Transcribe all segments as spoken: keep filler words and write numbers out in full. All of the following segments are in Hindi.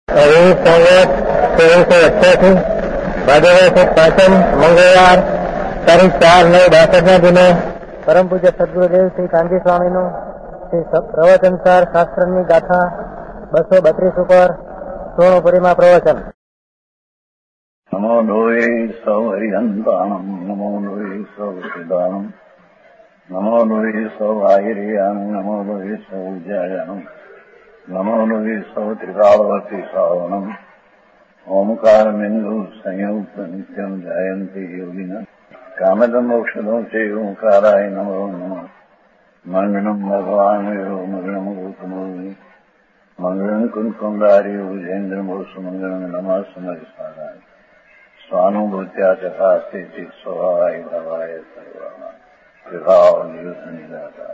अभी संवत सोलह सौ अठासी भादरवा से पाचम मंगलवार तारीख चार नौ बासठના દિને પરમ પૂજ્ય સદગુરુદેવ શ્રી કાંજી સ્વામીનું શ્રી પ્રવચનસાર શાસ્ત્રની ગાથા બસો બત્રીસ ઉપર સોણપુરીમાં પ્રવચન. નમો લોહી સૌ હરિહંતાણમ નમો લોહી સૌ સિદાનમ નમો લોહી સૌ આયરિયાન નમો લોહી સૌ જયાનમ નમો લોહી સૌ ત્રિકાળવતી સાવનમ ઓમકાર બિંદુ સંયુક્ત નિત્યમ જયંતિ યોગિના કામદમ મોક્ષદમ સે ઓંકારાય નમો નમઃ. મંગળમ ભગવાન મંગળમ ગૌતમોની મંગળમ કુંકુંડારી ભુજેન્દ્ર મોસુ મંગળમ નમઃ સમરિસારાય स्वानुभूत्या चकास्ते चित स्वभावाय भवाय सर्वमा विभाव नियुद्ध निराकार.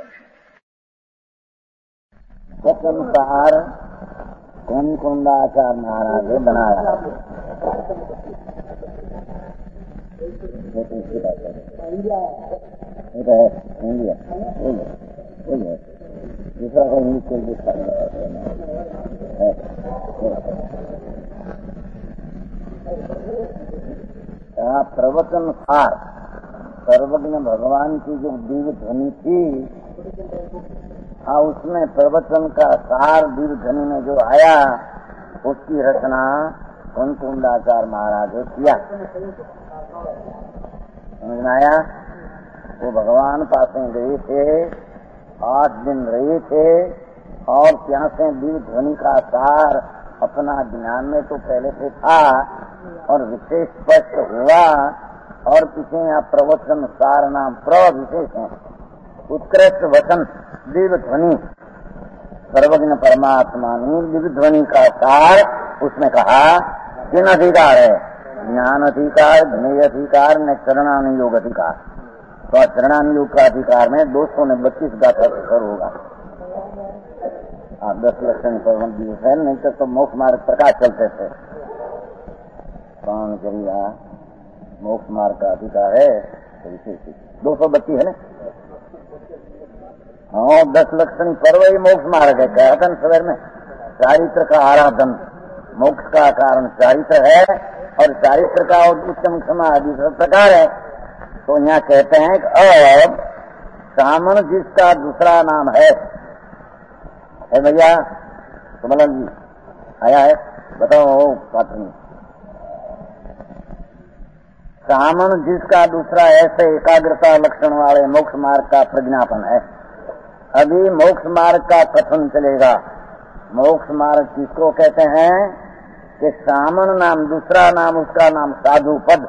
संसार कुंकुंडाचार्य महाराज ने बनाया. इंडिया दूसरा कोई नीचे दिखा प्रवचन सार सर्वज्ञ भगवान की जो दिव्य ध्वनि थी, हाँ उसमें प्रवचन का सार दिव्य ध्वनि में जो आया उसकी रचना कुंकुंडाचार्य महाराज ने किया. समझ में आया? वो भगवान पास गए थे, आठ दिन रहे थे और क्या से दिव्य ध्वनि का सार अपना ज्ञान में तो पहले से था और विशेष स्पष्ट हुआ. और पीछे यहाँ प्रवचन सार नाम प्र विशेष है, उत्कृष्ट वचन दिव्य ध्वनि सर्वज्ञ परमात्मा ने दिव्य ध्वनि का सार उसमें कहा. किन अधिकार है? ज्ञान अधिकार, ज्ञेय अधिकार, न चरणानुयोग अधिकार. तो चरणानुयोग का अधिकार में दो सौ ने बत्तीस गाथा से होगा. आप दस लक्षण पर दिवस है, नहीं तो, तो मोक्ष मार्ग प्रकाश चलते थे. कौन करिएगा मोक्ष मार्ग का अधिकार है तो विशेष दो सौ बत्तीस है ना. हाँ, दस लक्षण पर्व ही मोक्ष मार्ग है. कहतन सवेर में चारित्र का आराधन मोक्ष का कारण चारित्र है और चारित्र का उत्तम समाधि प्रकार है. तो यहाँ कहते हैं कि अब सामन जिसका दूसरा नाम है है भैया कमलन जी आया है, बताओ पात्र. सामन जिसका दूसरा ऐसे एकाग्रता लक्षण वाले मोक्ष मार्ग का प्रज्ञापन है. अभी मोक्ष मार्ग का कथन चलेगा. मोक्ष मार्ग किसको कहते हैं कि सामन नाम दूसरा नाम उसका नाम साधु पद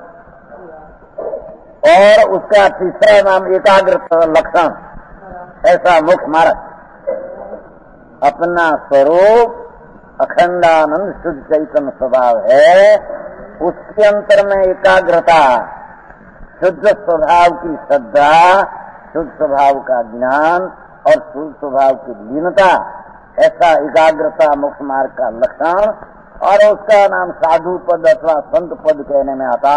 और उसका तीसरा नाम एकाग्रता लक्षण. ऐसा मोक्ष मार्ग अपना स्वरूप अखंडानंद शुद्ध चैतन्य स्वभाव है. उसके अंतर में एकाग्रता, शुद्ध स्वभाव की श्रद्धा, शुद्ध स्वभाव का ज्ञान और शुद्ध स्वभाव की लीनता, ऐसा एकाग्रता मोक्ष मार्ग का लक्षण. और उसका नाम साधु पद अथवा संत पद कहने में आता.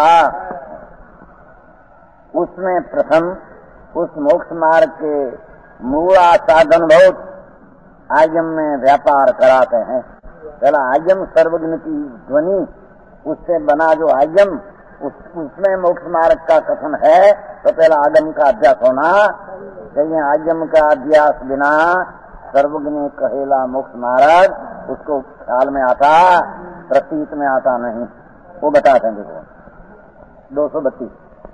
उसमें प्रथम उस मोक्ष मार्ग के मूल साधन बहुत आयम में व्यापार कराते हैं. पहला आयम सर्वज्ञ की ध्वनि, उससे बना जो आयम उस, उसमें मोक्ष मार्ग का कथन है. तो पहला आगम का अभ्यास होना चाहिए. आयम का अभ्यास बिना सर्वज्ञ कहेला मोक्ष मार्ग उसको ख्याल में आता, प्रतीत में आता नहीं. वो बताते हैं. देखो दो सौ बत्तीस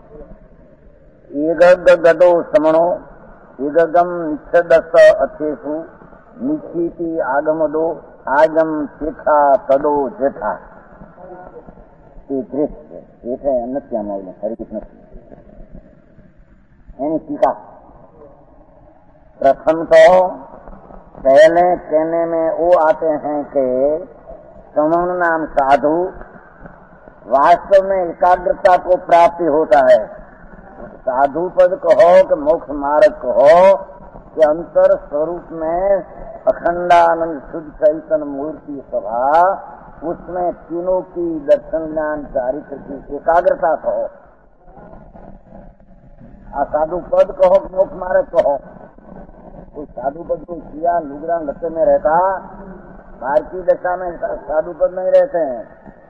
एक गदो समणो एकगम निच्छदस अथेसु निश्चिति आगम दो आगम चेथा तदो जेठा. एक है नत्या मौल हरि कृष्ण यानी टीका. प्रथम तो पहले कहने में वो आते हैं कि समन नाम साधु वास्तव में एकाग्रता को प्राप्ति होता है. साधु पद कहो कि मोक्ष मार्ग कहो कि अंतर स्वरूप में अखंडानंद शुद्ध चैतन्य मूर्ति सभा, उसमें तीनों की दर्शन ज्ञान चारित्र की एकाग्रता कहो. साधु पद कहो कि मोक्ष मार्ग कहो. कोई साधु पद को किया लुगड़ा लत्ते में रहता बाहर की दशा में साधु पद नहीं रहते हैं।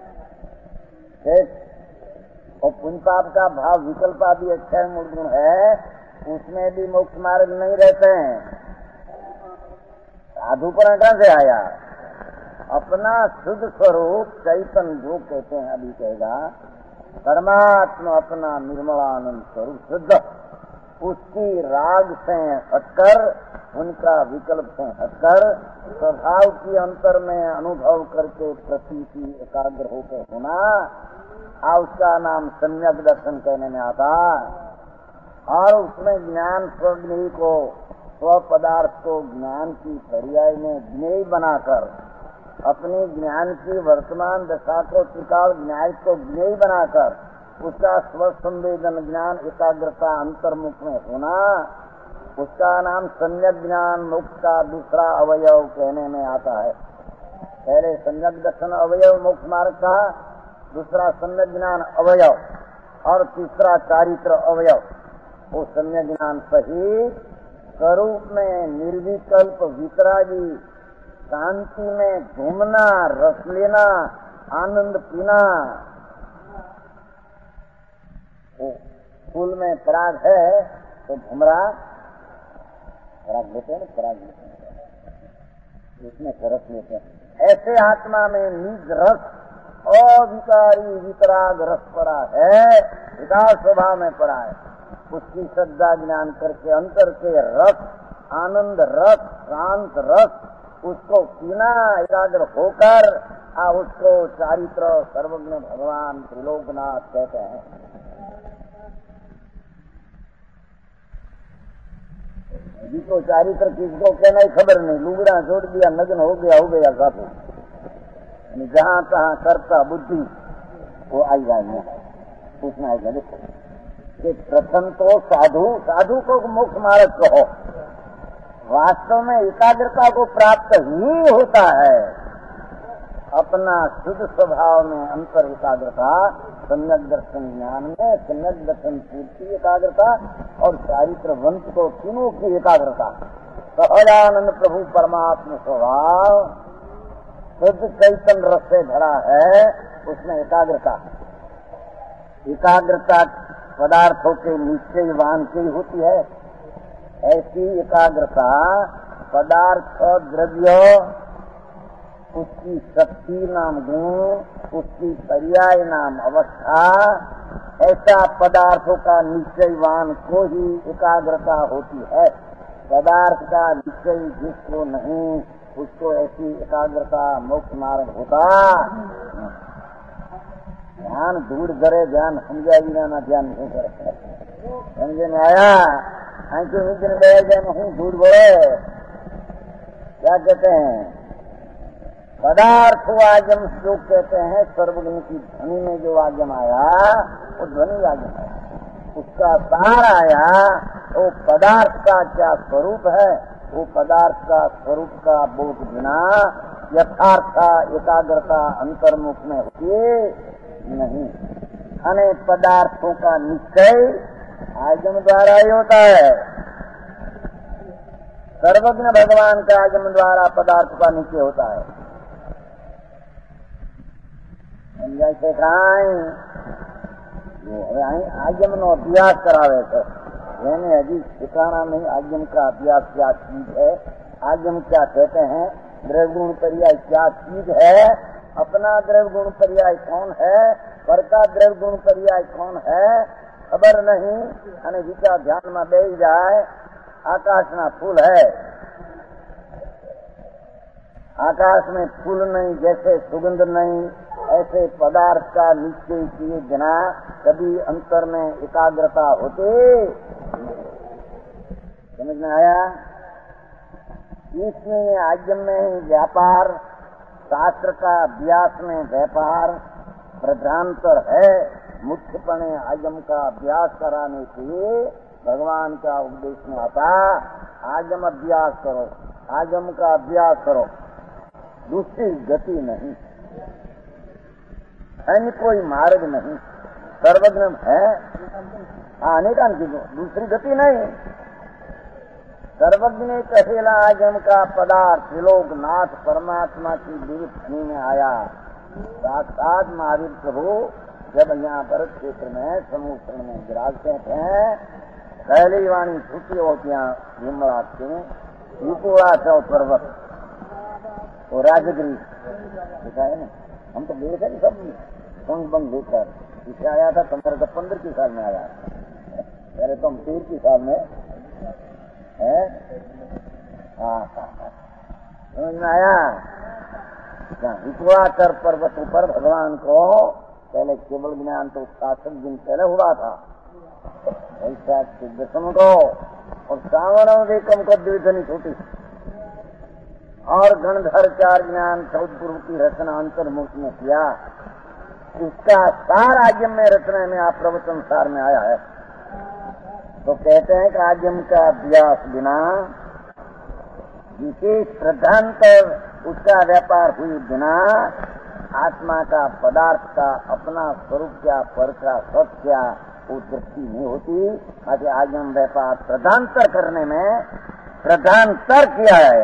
और पुण्य पाप का भाव विकल्प आदि अक्षय मूल गुण है, उसमें भी मोक्ष मार्ग नहीं रहते हैं। साधु पर कहां से आया? अपना शुद्ध स्वरूप चैतन्य जो कहते हैं, अभी कहेगा परमात्मा अपना निर्मलानंद स्वरूप शुद्ध, उसकी राग से हटकर, उनका विकल्प से हटकर स्वभाव की अंतर में अनुभव करके प्रतीति एकाग्र होकर होना, आ उसका नाम सम्यक दर्शन कहने में आता। और उसमें ज्ञान स्वज्ञ को, स्व पदार्थ को ज्ञान की पर्याय में ज्ञेय बनाकर, अपनी ज्ञान की वर्तमान दशा को त्रिकाल न्याय को ज्ञेय बनाकर, उसका स्व संवेदन ज्ञान एकाग्रता अंतर्मुख में होना, उसका नाम सम्यक ज्ञान मोक्ष का दूसरा अवयव कहने में आता है। पहले सम्यक दर्शन अवयव मोक्ष मार्ग का, दूसरा सम्यक ज्ञान अवयव, और तीसरा चारित्र अवयव। वो सम्यक ज्ञान सहित स्वरूप में निर्विकल्प वितरागी, शांति में घूमना, रस लेना, आनंद पीना। फूल में पराग है तो भुमरा पराग लेते हैं ना, पराग लेते हैं, उसमें रस लेते हैं। ऐसे आत्मा में निज रस अविकारी वितराग रस पड़ा है, विकास स्वभाव में पड़ा है। उसकी श्रद्धा ज्ञान करके अंतर के रस, आनंद रस, शांत रस, उसको पीना एकाग्र होकर, आ उसको चारित्र सर्वज्ञ भगवान त्रिलोकनाथ कहते हैं। जिसको चारित्र किसको कहना ही खबर नहीं, लुगड़ा छोड़ दिया, नग्न हो गया हो गया साधु, जहाँ तहाँ करता बुद्धि वो आई जाएगा, पूछना आएगा। देखो कि प्रथम तो साधु, साधु को मोक्ष मार्ग कहो, वास्तव में एकाग्रता को प्राप्त ही होता है। अपना शुद्ध स्वभाव में अंतर एकाग्रता, सम्यक दर्शन ज्ञान में सम्यक दर्शन पूर्ति एकाग्रता, और चारित्र वंश को तीनों की एकाग्रता। सहजानंद प्रभु परमात्मा स्वभाव शुद्ध चैतन्य रस से भरा है, उसमें एकाग्रता। एकाग्रता पदार्थों के निश्चयवान की होती है। ऐसी एकाग्रता पदार्थ द्रव्य, उसकी शक्ति नाम गुण, उसकी पर्याय नाम अवस्था, ऐसा पदार्थों का निश्चयवान को ही एकाग्रता होती है। पदार्थ का निश्चय जिसको नहीं, उसको ऐसी एकाग्रता मोक्ष मार्ग होता। ध्यान दूर करे, ध्यान समझा बिना ना ध्यान नहीं करे। समझे में आया? आंखों में दिन बैठ जाए हूँ दूर बोले, क्या कहते हैं? पदार्थ आगम श्लोक कहते हैं, सर्वगुण की ध्वनि में जो आगम आया वो ध्वनि आगम आया, उसका सार आया। वो पदार्थ का क्या स्वरूप है, वो पदार्थ का स्वरूप का बोध बिना यथार्थ एकाग्रता अंतर्मुख में होती नहीं। अनेक पदार्थों का निश्चय आगम द्वारा ही होता है। सर्वज्ञ भगवान का आगम द्वारा पदार्थ का निश्चय होता है। जैसे आगम नो अभ्यास करावे थे, मैंने अभी ठिकाना नहीं आगम का अभ्यास क्या चीज है, आगम क्या कहते हैं, द्रव्य गुण पर्याय क्या चीज है, अपना द्रव्य गुण पर्याय कौन है, पर का द्रव्य गुण पर्याय कौन है, खबर नहीं। અને विचार ध्यान में बैठ जाए, आकाश ना फूल है, आकाश में फूल नहीं, जैसे सुगंध नहीं, ऐसे पदार्थ का निश्चय किए बिना कभी अंतर में एकाग्रता होते। समझ में आया? इसमें आगम में ही व्यापार, शास्त्र का अभ्यास में व्यापार प्रधानतर है। मुख्यपणे आगम का अभ्यास कराने के लिए भगवान का उपदेश में आता, आगम अभ्यास करो, आगम का अभ्यास करो, दूसरी गति नहीं, अन्य कोई मार्ग नहीं। सर्वज्ञ है, अनेकान की दूसरी गति नहीं। सर्वज्ञ कहेला आजम का पदार्थ त्रिलोकनाथ परमात्मा की दिव्य में आया। साक्षात महावीर प्रभु जब यहाँ पर क्षेत्र में समुद्र में विराजते हैं, कैली वाणी छुट्टी होती विमला के युपुराचल पर्वत और राजगिरी देखा है ना। हम तो देखे नहीं सब संग बंग देखकर इसे आया था। तुम्हारे तो पंद्रह की साल में आया, पहले तो हम तेरह की साल में है। हाँ समझ में आया। विपुराचल पर्वत पर भगवान को पहले केवल ज्ञान तो सात दिन पहले हुआ था। ऐसा दशम को और सावरण एकम को द्विधनी छोटी और गणधर चार ज्ञान चौदह पूर्व की रचना अंतर्मुख में किया। इसका सार आज्ञम में रचना में आप प्रवचन सार में आया है। तो कहते हैं कि आज्ञम का अभ्यास बिना विशेष प्रधानतर उसका व्यापार हुई बिना आत्मा का पदार्थ का अपना स्वरूप क्या पर का सत क्या वो दृष्टि नहीं होती। आगे आज्ञम व्यापार प्रधानतर करने में प्रधानतर किया है।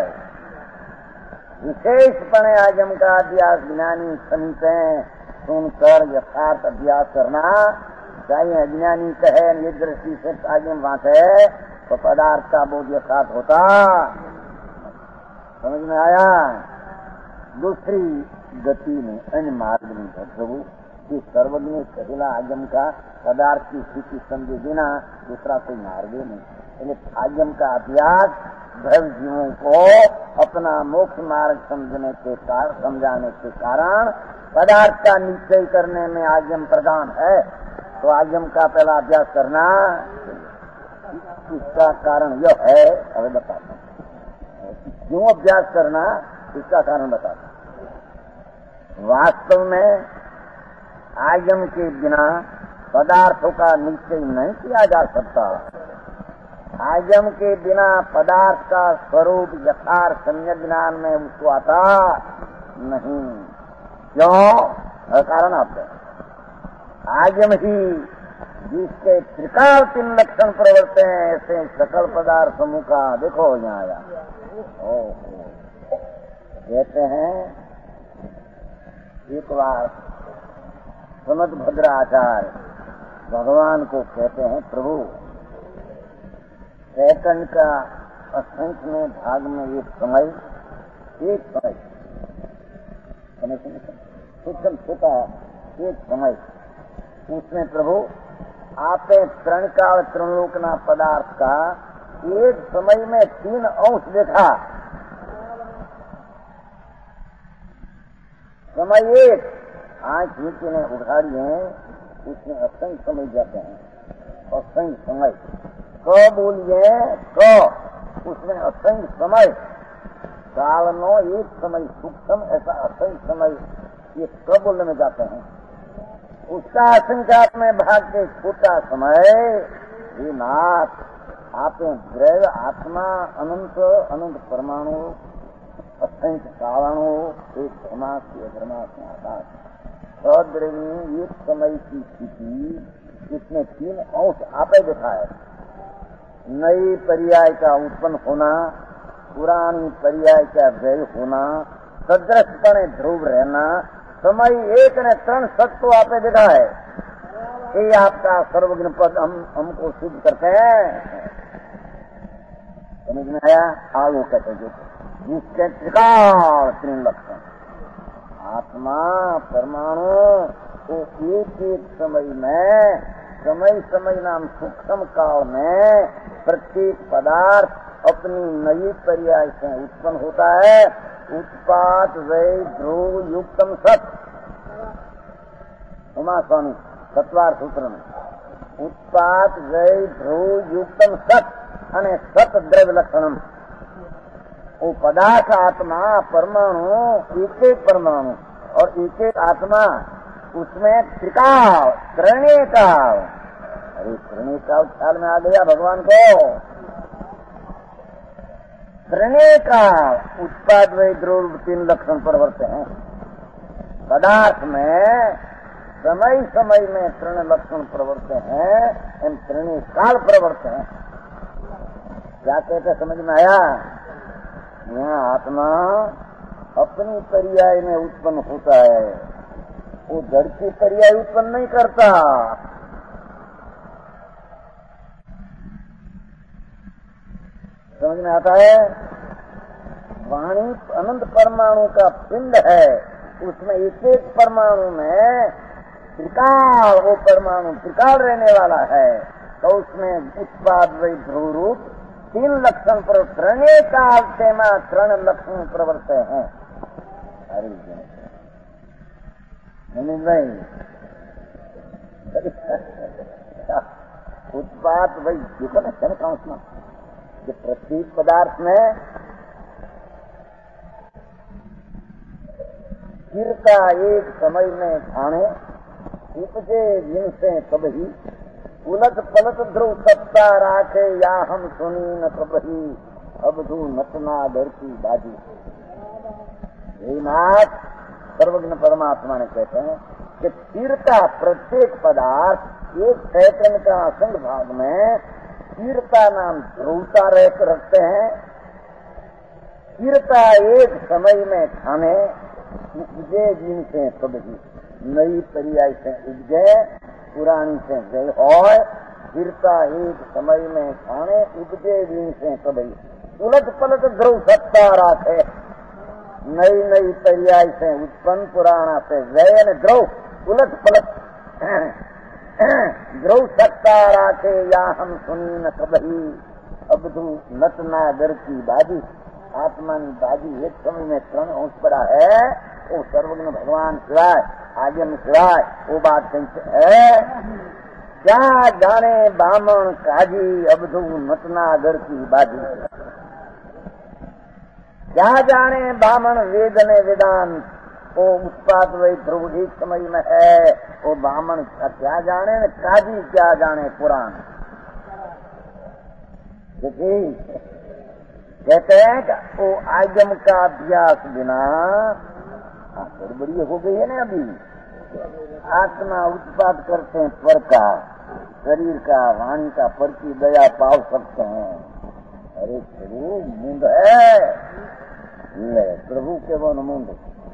विशेषपणे आजम का अभ्यास ज्ञानी समीपें सुनकर यथार्थ अभ्यास करना चाहिए। अज्ञानी कहे ये दृष्टि से आजम बात है तो पदार्थ का बोध यथार्थ होता। समझ में आया। दूसरी गति में अन्य मार्ग में है प्रभु कि सर्वज्ञ कहिला आजम का पदार्थ की स्थिति समझे बिना दूसरा कोई मार्ग नहीं। आजम का अभ्यास भव जीवों को अपना मोक्ष मार्ग समझने के कारण समझाने के कारण पदार्थ का निश्चय करने में आजम प्रधान है। तो आजम का पहला अभ्यास करना इसका कारण यह है। अभी बताता हूँ क्यों अभ्यास करना, इसका कारण बताता हूँ। वास्तव में आजम के बिना पदार्थों का निश्चय नहीं किया जा सकता। आजम के बिना पदार्थ का स्वरूप यथार्थ सम्यक ज्ञान में उसको आता नहीं। क्यों? कारण आपको आजम ही जिसके त्रिकाल तीन लक्षण प्रवर्ते हैं ऐसे सकल पदार्थ समूह का देखो यहाँ आया। कहते हैं एक बार सुमत भद्र आचार्य भगवान को कहते हैं प्रभु सैकंड का असंख्य में भाग में एक समय एक समय समय सूक्ष्म छोटा एक समय उसमें प्रभु आपने तृण का और तृणलोकना पदार्थ का एक समय में तीन अंश देखा। समय एक आंख नीचे ने उघाड़ी है उसमें असंख्य समय जाते हैं। असंख्य समय क बोलिए क उसमें असंख्य समय काल नो एक समय सूक्ष्म ऐसा असंख्य समय ये क बोलने में जाते हैं। उसका असंख्यात्मक भाग के छोटा समय ये नाथ आप द्रव्य आत्मा अनंत अनंत परमाणु असंख्य कारणों एक धर्मास की धर्मास में आकाश सद्रव्य एक समय की स्थिति इसमें तीन अंश आपे देखा है। नई पर्याय का उत्पन्न होना, पुरानी पर्याय का व्यय होना, सदृशपणे ध्रुव रहना, समय एक ने तृण सत्व आपने देखा है। ये आपका सर्वज्ञ पद हम हमको सिद्ध करते हैं। समझ में आया। आगे कहते जो जिसके त्रिकाल तीन लक्षण आत्मा परमाणु तो एक एक समय में समय समय नाम सूक्ष्म काल में प्रत्येक पदार्थ अपनी नई पर्याय से उत्पन्न होता है। उत्पाद वै ध्रुव युक्तम सत उमा स्वामी सत्वार सूत्र में उत्पाद वै ध्रुव युक्तम सत अने सत द्रव्य लक्षणम वो पदार्थ आत्मा परमाणु एक एक परमाणु और एक एक आत्मा उसमें त्रिकाल त्रणीय काल। अरे त्रणीय काल ख्याल में आ गया भगवान को। त्रणीय काल उत्पाद वै ध्रुव तीन लक्षण प्रवर्त हैं। पदार्थ में समय समय में तृण लक्षण प्रवर्त हैं एवं त्रणीय काल प्रवर्त हैं। क्या कहते समझ में आया? यहाँ आत्मा अपनी पर्याय में उत्पन्न होता है, वो जड़ की पर्याय उत्पन्न नहीं करता। समझ में आता है? वाणी अनंत परमाणु का पिंड है, उसमें एक एक परमाणु में त्रिकाल, वो परमाणु त्रिकाल रहने वाला है, तो उसमें उत्पाद वही ध्रुव रूप तीन लक्षण पर त्रणे काल तेमा त्रण लक्षण प्रवर्त हैं। अरे नहीं उत्पाद वही देखो ना क्षण का उसमें कि प्रत्येक पदार्थ में सिर का एक समय में खाने उपजे जिनसे कभी उलट पलट ध्रुव सत्ता राखे या हम सुनी न कबही अब धू नचना दर की बाजी। यही नाथ सर्वज्ञ परमात्मा ने कहते हैं कि तीर्था प्रत्येक पदार्थ एक चैतन्य का असंग भाग में तीर्था नाम ध्रुवता रह रखते हैं। तीर्था एक समय में खाने उपजे जिनसे कभी नई पर्याय से उपजे पुरानी से गए और गिरता एक समय में खाने उपजे जिन से कभी उलट पलट ध्रुव सत्ता राखे नई नई पर्याय से उत्पन्न पुराना से गए न ध्रुव उलट पलट ध्रुव सत्ता राखे या हम सुनी न कभी अब तू नचना दर की बाजी। आत्मा की बाजी एक समय में त्रण अंश पड़ा है, वो सर्वज्ञ भगवान सिवाय आगे में सिवाय वो बात कहीं है क्या जाने बामण काजी अबधू नचना दर की बाजी। क्या जाने बामण वेद ने वेदांत वो उत्पाद वही ध्रुव एक समय में है, वो बामण क्या जाने न काजी क्या जाने पुराण। कहते हैं कि वो आगम का अभ्यास बिना गड़बड़ी हो गई है ना। अभी आत्मा उत्पाद करते हैं पर का शरीर का वाणी का पर की दया पाव सकते हैं। अरे प्रभु मुंड है ले प्रभु के वो मुंड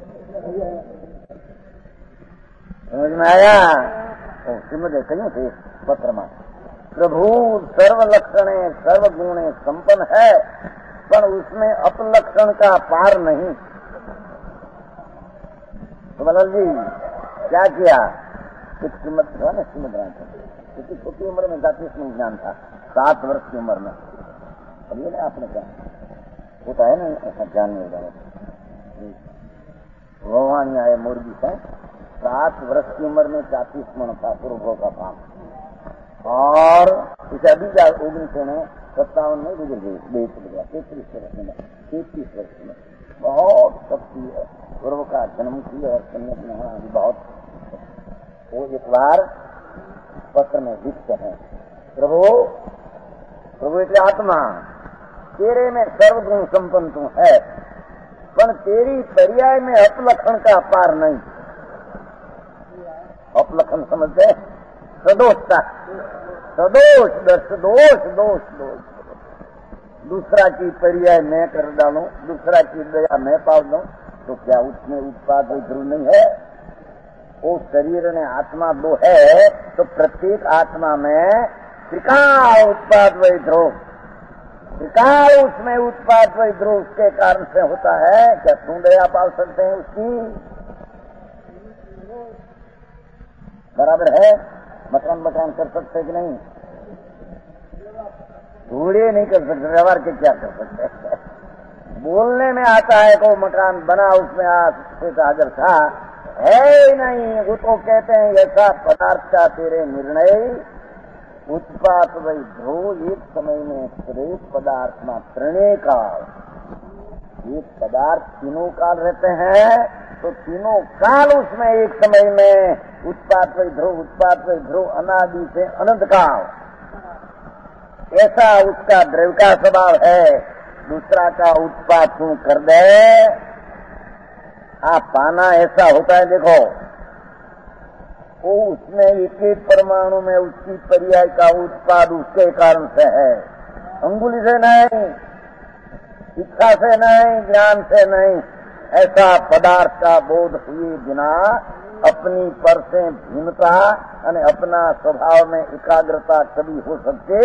समझ में आया? सिमर कहीं थे पत्र में प्रभु सर्व लक्षणे सर्व गुणे संपन्न है, पर उसमें अपलक्षण का पार नहीं। तो बदल जी क्या किया? कुछ कीमत था ना श्रीमद राम इतनी छोटी उम्र में जाति में ज्ञान था, सात वर्ष की उम्र में। अब ये ना आपने क्या होता है ना ऐसा ज्ञान नहीं होता है। भगवान आए मुर्गी से सात वर्ष की उम्र में चातीस मन था पूर्व का काम, और इसे अभी जा उन्नीस में सत्तावन में गुजर गई बेच गया तैतीस वर्ष में तैतीस वर्ष में बहुत शक्ति है। पूर्व का जन्म की और कन्या की यहाँ अभी बहुत वो एक बार पत्र में लिखते हैं प्रभु प्रभु एक आत्मा तेरे में सर्वगुण संपन्न तू है, पर तेरी पर्याय में अपलक्षण का पार नहीं। अपलक्षण समझते सदोषता सदोष सदोष दोष दोष दूसरा की पर्याय मैं कर डालूं, दूसरा की दया मैं पाल दूं, तो क्या उसमें उत्पाद ध्रुव नहीं है? वो शरीर ने आत्मा दो है, तो प्रत्येक आत्मा में त्रिकाल उत्पाद वही ध्रुव त्रिकाल उसमें उत्पाद वही ध्रुव के कारण से होता है। क्या तुम दया पाल सकते हैं उसकी? बराबर है? मकान मकान कर सकते कि नहीं? धूड़े नहीं कर सकते, व्यवहार के क्या कर सकते? बोलने में आता है को मकान बना उसमें आज से हाजिर था है ही नहीं। वो तो कहते हैं ऐसा पदार्थ का तेरे निर्णय उत्पात वही ध्रुव एक समय में श्रेष्ठ पदार्थ में त्रिणे काल एक पदार्थ तीनों काल रहते हैं, तो तीनों काल उसमें एक समय में उत्पात वही ध्रुव उत्पात वही ध्रुव अनादि से अनंत काल ऐसा उसका द्रव्य का स्वभाव है। दूसरा का उत्पात तू कर दे आप पाना ऐसा होता है। देखो वो उसमें एक एक परमाणु में उसकी पर्याय का उत्पाद उसके कारण से है। अंगुली से नहीं, इच्छा से नहीं, ज्ञान से नहीं, ऐसा पदार्थ का बोध हुए बिना अपनी पर से भिन्नता और अपना स्वभाव में एकाग्रता कभी हो सकते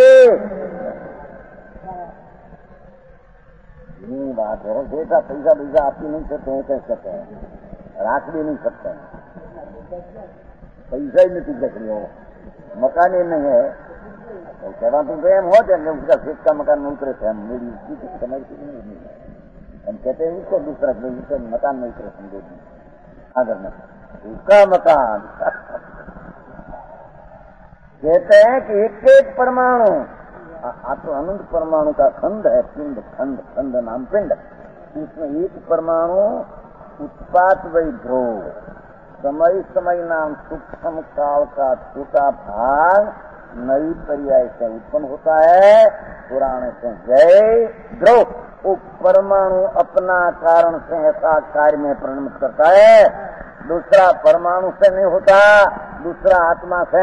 नहीं। बात है जैसा पैसा पैसा आप ही नहीं सकते हैं, कह सकते हैं, राख भी नहीं सकते हैं, पैसा ही नहीं देख रही हो, मकान ही नहीं है तो कहना तुम प्रेम हो जाएंगे, उसका खेत का मकान नहीं उतरे थे हम, मेरी उसकी समझ नहीं है, हम कहते हैं उसको दूसरा उसका मकान नहीं उतरे समझे अगर में उसका मकान कहते हैं कि एक एक परमाणु तो अनंत परमाणु का खंड है, पिंड खंड खंड नाम पिंड, इसमें एक परमाणु उत्पात वही ध्रुव समय समय नाम सूक्ष्म काल का छोटा भाग नई पर्याय से उत्पन्न होता है, पुराने से जय ध्रुव। वो परमाणु अपना कारण से ऐसा कार्य में परिणमित करता है, दूसरा परमाणु से नहीं होता, दूसरा आत्मा से।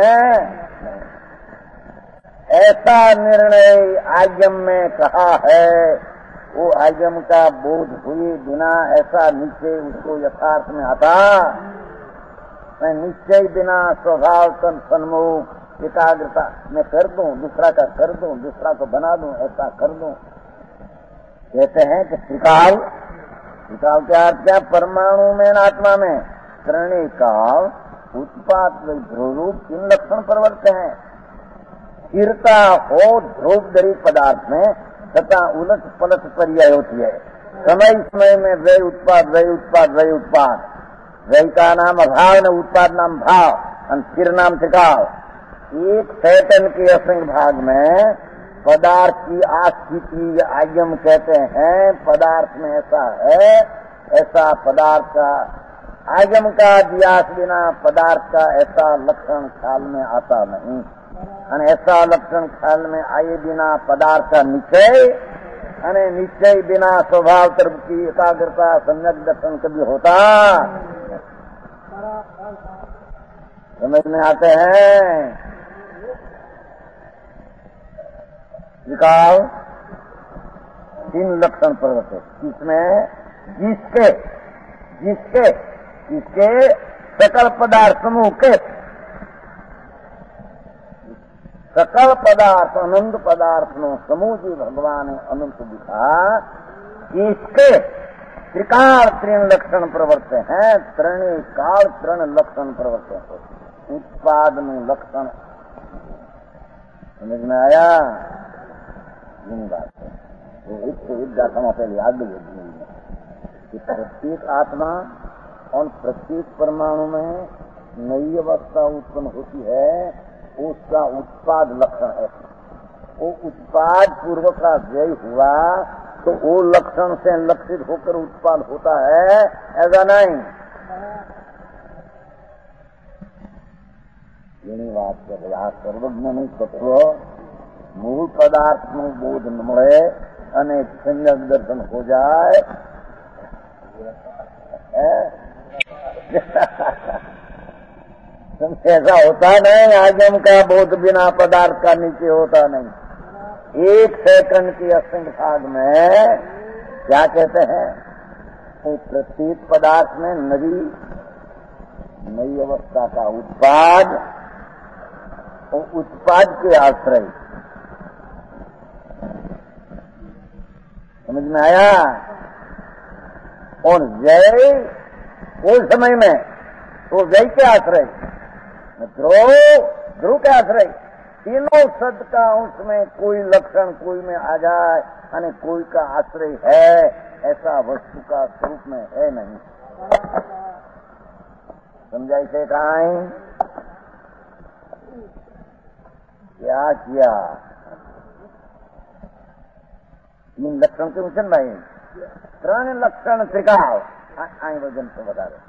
ऐसा निर्णय आगम में कहा है, वो आगम का बोध हुए बिना ऐसा निश्चय उसको यथार्थ में आता। मैं निश्चय बिना स्वभाव तन सन्मुख एकाग्रता में कर दूं, दूसरा का कर दूं, दूसरा को बना दूं, ऐसा कर दूं। कहते हैं कि त्रिकाल, त्रिकाल क्या अर्थ क्या? परमाणु में आत्मा में त्रणेय काल उत्पाद ध्रुवरूप तीन लक्षण प्रवर्त हैं। स्थिरता हो ध्रुव दरित पदार्थ में तथा उलट पलट पर्याय होती है। समय समय में व्यय उत्पाद व्यय उत्पाद व्यय उत्पाद, व्यय का नाम अभाव न उत्पाद नाम भाव, और स्थिर नाम त्रिकाल। एक सैतन के असंग भाग में पदार्थ की आस्थिति आयम कहते हैं, पदार्थ में ऐसा है, ऐसा पदार्थ का आगम का दियास बिना पदार्थ का ऐसा लक्षण ख्याल में आता नहीं, और ऐसा लक्षण ख्याल में आए बिना पदार्थ का निश्चय, अने निश्चय बिना स्वभाव तरफ की एकाग्रता सम्यक दर्शन कभी होता समझ में आते हैं। विकाल तीन लक्षण प्रवृत्त है, इसमें जिसके जिसके जिसके सकल पदार्थ समूह के सकल पदार्थ अनंत पदार्थ नो समूह जी भगवान अनंत दिखा, इसके त्रिकाल तीन लक्षण प्रवर्ते हैं, त्रणेय काल त्रण लक्षण प्रवर्ते हैं। उत्पाद में लक्षण समझ में आया? यही बात है, वो एक से एक गाथा पहले याद गई कि प्रत्येक आत्मा और प्रत्येक परमाणु में नई अवस्था उत्पन्न होती है, उसका उत्पाद लक्षण है। वो उत्पाद पूर्व का व्यय हुआ तो वो लक्षण से लक्षित होकर उत्पाद होता है, ऐसा नहीं। यही बात कर रहा सर्वज्ञ नहीं तत्व मूल पदार्थ में बोध न મળે અને सम्यक दर्शन हो जाए ऐसा होता नहीं। आगम का बोध बिना पदार्थ का नीचे होता नहीं। एक सेकंड के असंग भाग में क्या कहते हैं, तो प्रत्येक पदार्थ में नई नई अवस्था का उत्पाद और उत्पाद के आश्रय समझ में आया। और व्यय उस समय में तो व्यय के आश्रय, ध्रुव ध्रुव के आश्रय, तीनों सद का उसमें कोई लक्षण कोई में आ जाए और कोई का आश्रय है, ऐसा वस्तु का स्वरूप में है नहीं। समझाई से कहा क्या किया? तीन लक्षण के मिशन भाई, त्रण लक्षण त्रिकाल आई वजन से बता रहे।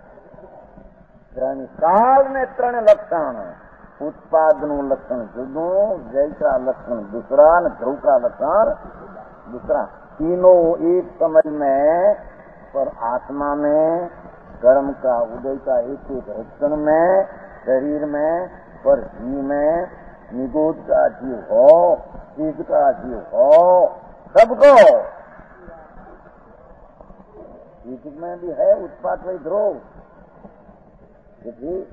ત્રણ કાળ ને ત્રણ લક્ષણ, ઉત્પાદનું લક્ષણ જુદું, વ્યય का लक्षण दूसरा, न ध्रुव का लक्षण दूसरा। तीनों एक समय में पर आत्मा में कर्म का उदय का एक एक रक्षण में शरीर में पर ही में निगोद का जीव हो, चीज का जीव हो सबको। चीज में भी है उत्पाद वही ध्रुव, नहीं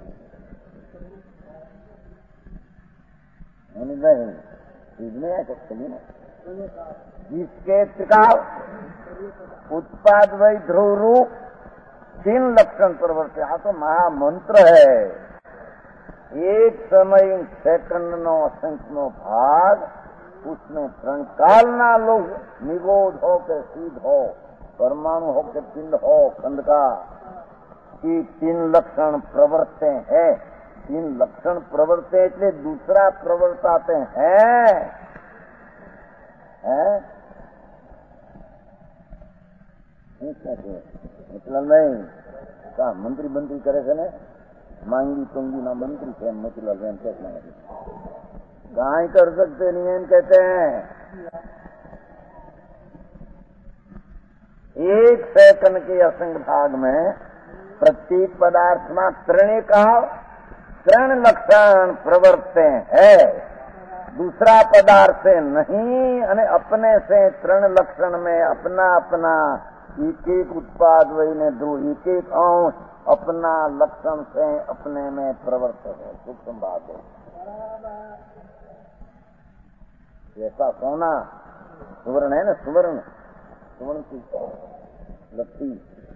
चीज में है कुछ नहीं है। जिसके त्रिकाल उत्पाद वही ध्रुव रूप तीन लक्षण प्रवृत्ति आ तो महामंत्र है। एक समय सेकंड नो असंख्य नो भाग उसमें त्रण कालना लोग निगोद हो के सीध हो, परमाणु हो के पिंड हो, खंड का की तीन लक्षण प्रवर्ते हैं। तीन लक्षण प्रवर्ते એટલે दूसरा प्रवर्ताते हैं है मतलब नहीं का मंत्री बंत्री करे છે ને માંગી ટુંગી ना मंत्री છે मोतीलाल बहन कहते हैं गाय कर सकते नहीं है कहते हैं। एक सेकंड के असंग भाग में प्रत्येक पदार्थ में त्रिणी का त्रण लक्षण प्रवर्ते है। दूसरा पदार्थ से नहीं अने अपने से त्रण लक्षण में अपना अपना एक एक उत्पाद वही ने ध्रुव एक एक अंश अपना लक्षण से अपने में प्रवर्त है। सूक्ष्म बात है। जैसा सोना सुवर्ण है ना, सुवर्ण सुवर्ण की लत्ती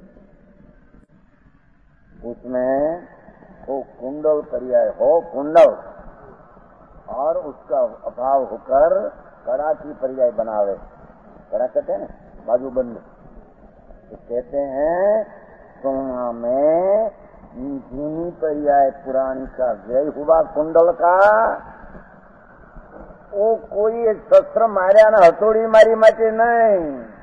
उसमें वो कुंडल पर्याय हो कुंडल और उसका अभाव होकर कड़ा की पर्याय बनावे। कड़ा कहते हैं ना बाजूबंद, तो कहते हैं सोना में जूनी पर्याय पुरानी का व्यय हुआ कुंडल का। वो कोई एक शस्त्र मार्या ना हथोड़ी मारी माटे नहीं,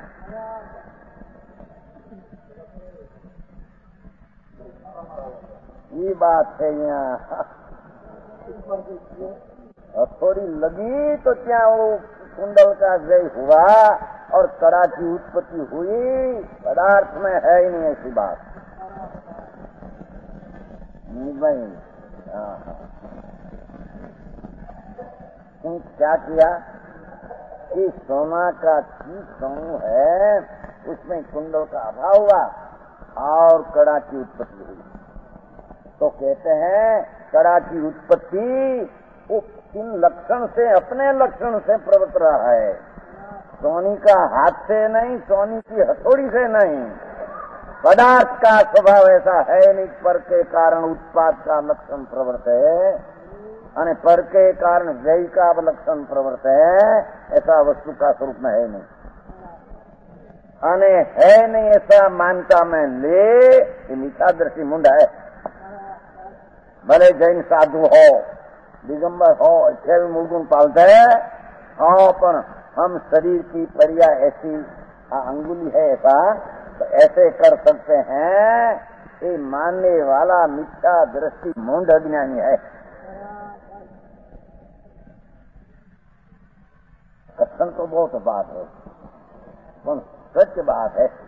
ये बात है। यहाँ हथौड़ी लगी तो क्या वो कुंडल का व्यय हुआ और कड़ा की उत्पत्ति हुई। पदार्थ में है ही नहीं ऐसी बात नहीं भाई। तुम क्या किया कि सोना का चीज समूह है उसमें कुंडल का अभाव हुआ और कड़ा की उत्पत्ति हुई। तो कहते हैं कड़ा की उत्पत्ति वो इन लक्षण से अपने लक्षण से प्रवृत्त रहा है। सोनी का हाथ से नहीं, सोनी की हथौड़ी से नहीं। पदार्थ का स्वभाव ऐसा है नहीं, पर के कारण उत्पाद का लक्षण प्रवृत्त है और पर के कारण व्यय का लक्षण प्रवृत्त है। ऐसा वस्तु का स्वरूप में है नहीं अने है नहीं ऐसा मानता में ले ये मीठा दृष्टि मुंड है। भले जैन साधु हो दिगंबर हो अच्छे भी मुर्गुन पालते हैं हाँ, पर हम शरीर की परिया ऐसी अंगुली है ऐसा तो ऐसे कर सकते हैं। ये मानने वाला मिथ्या दृष्टि मूंढ अज्ञानी है। कथन तो बहुत बात है पर सच बात है।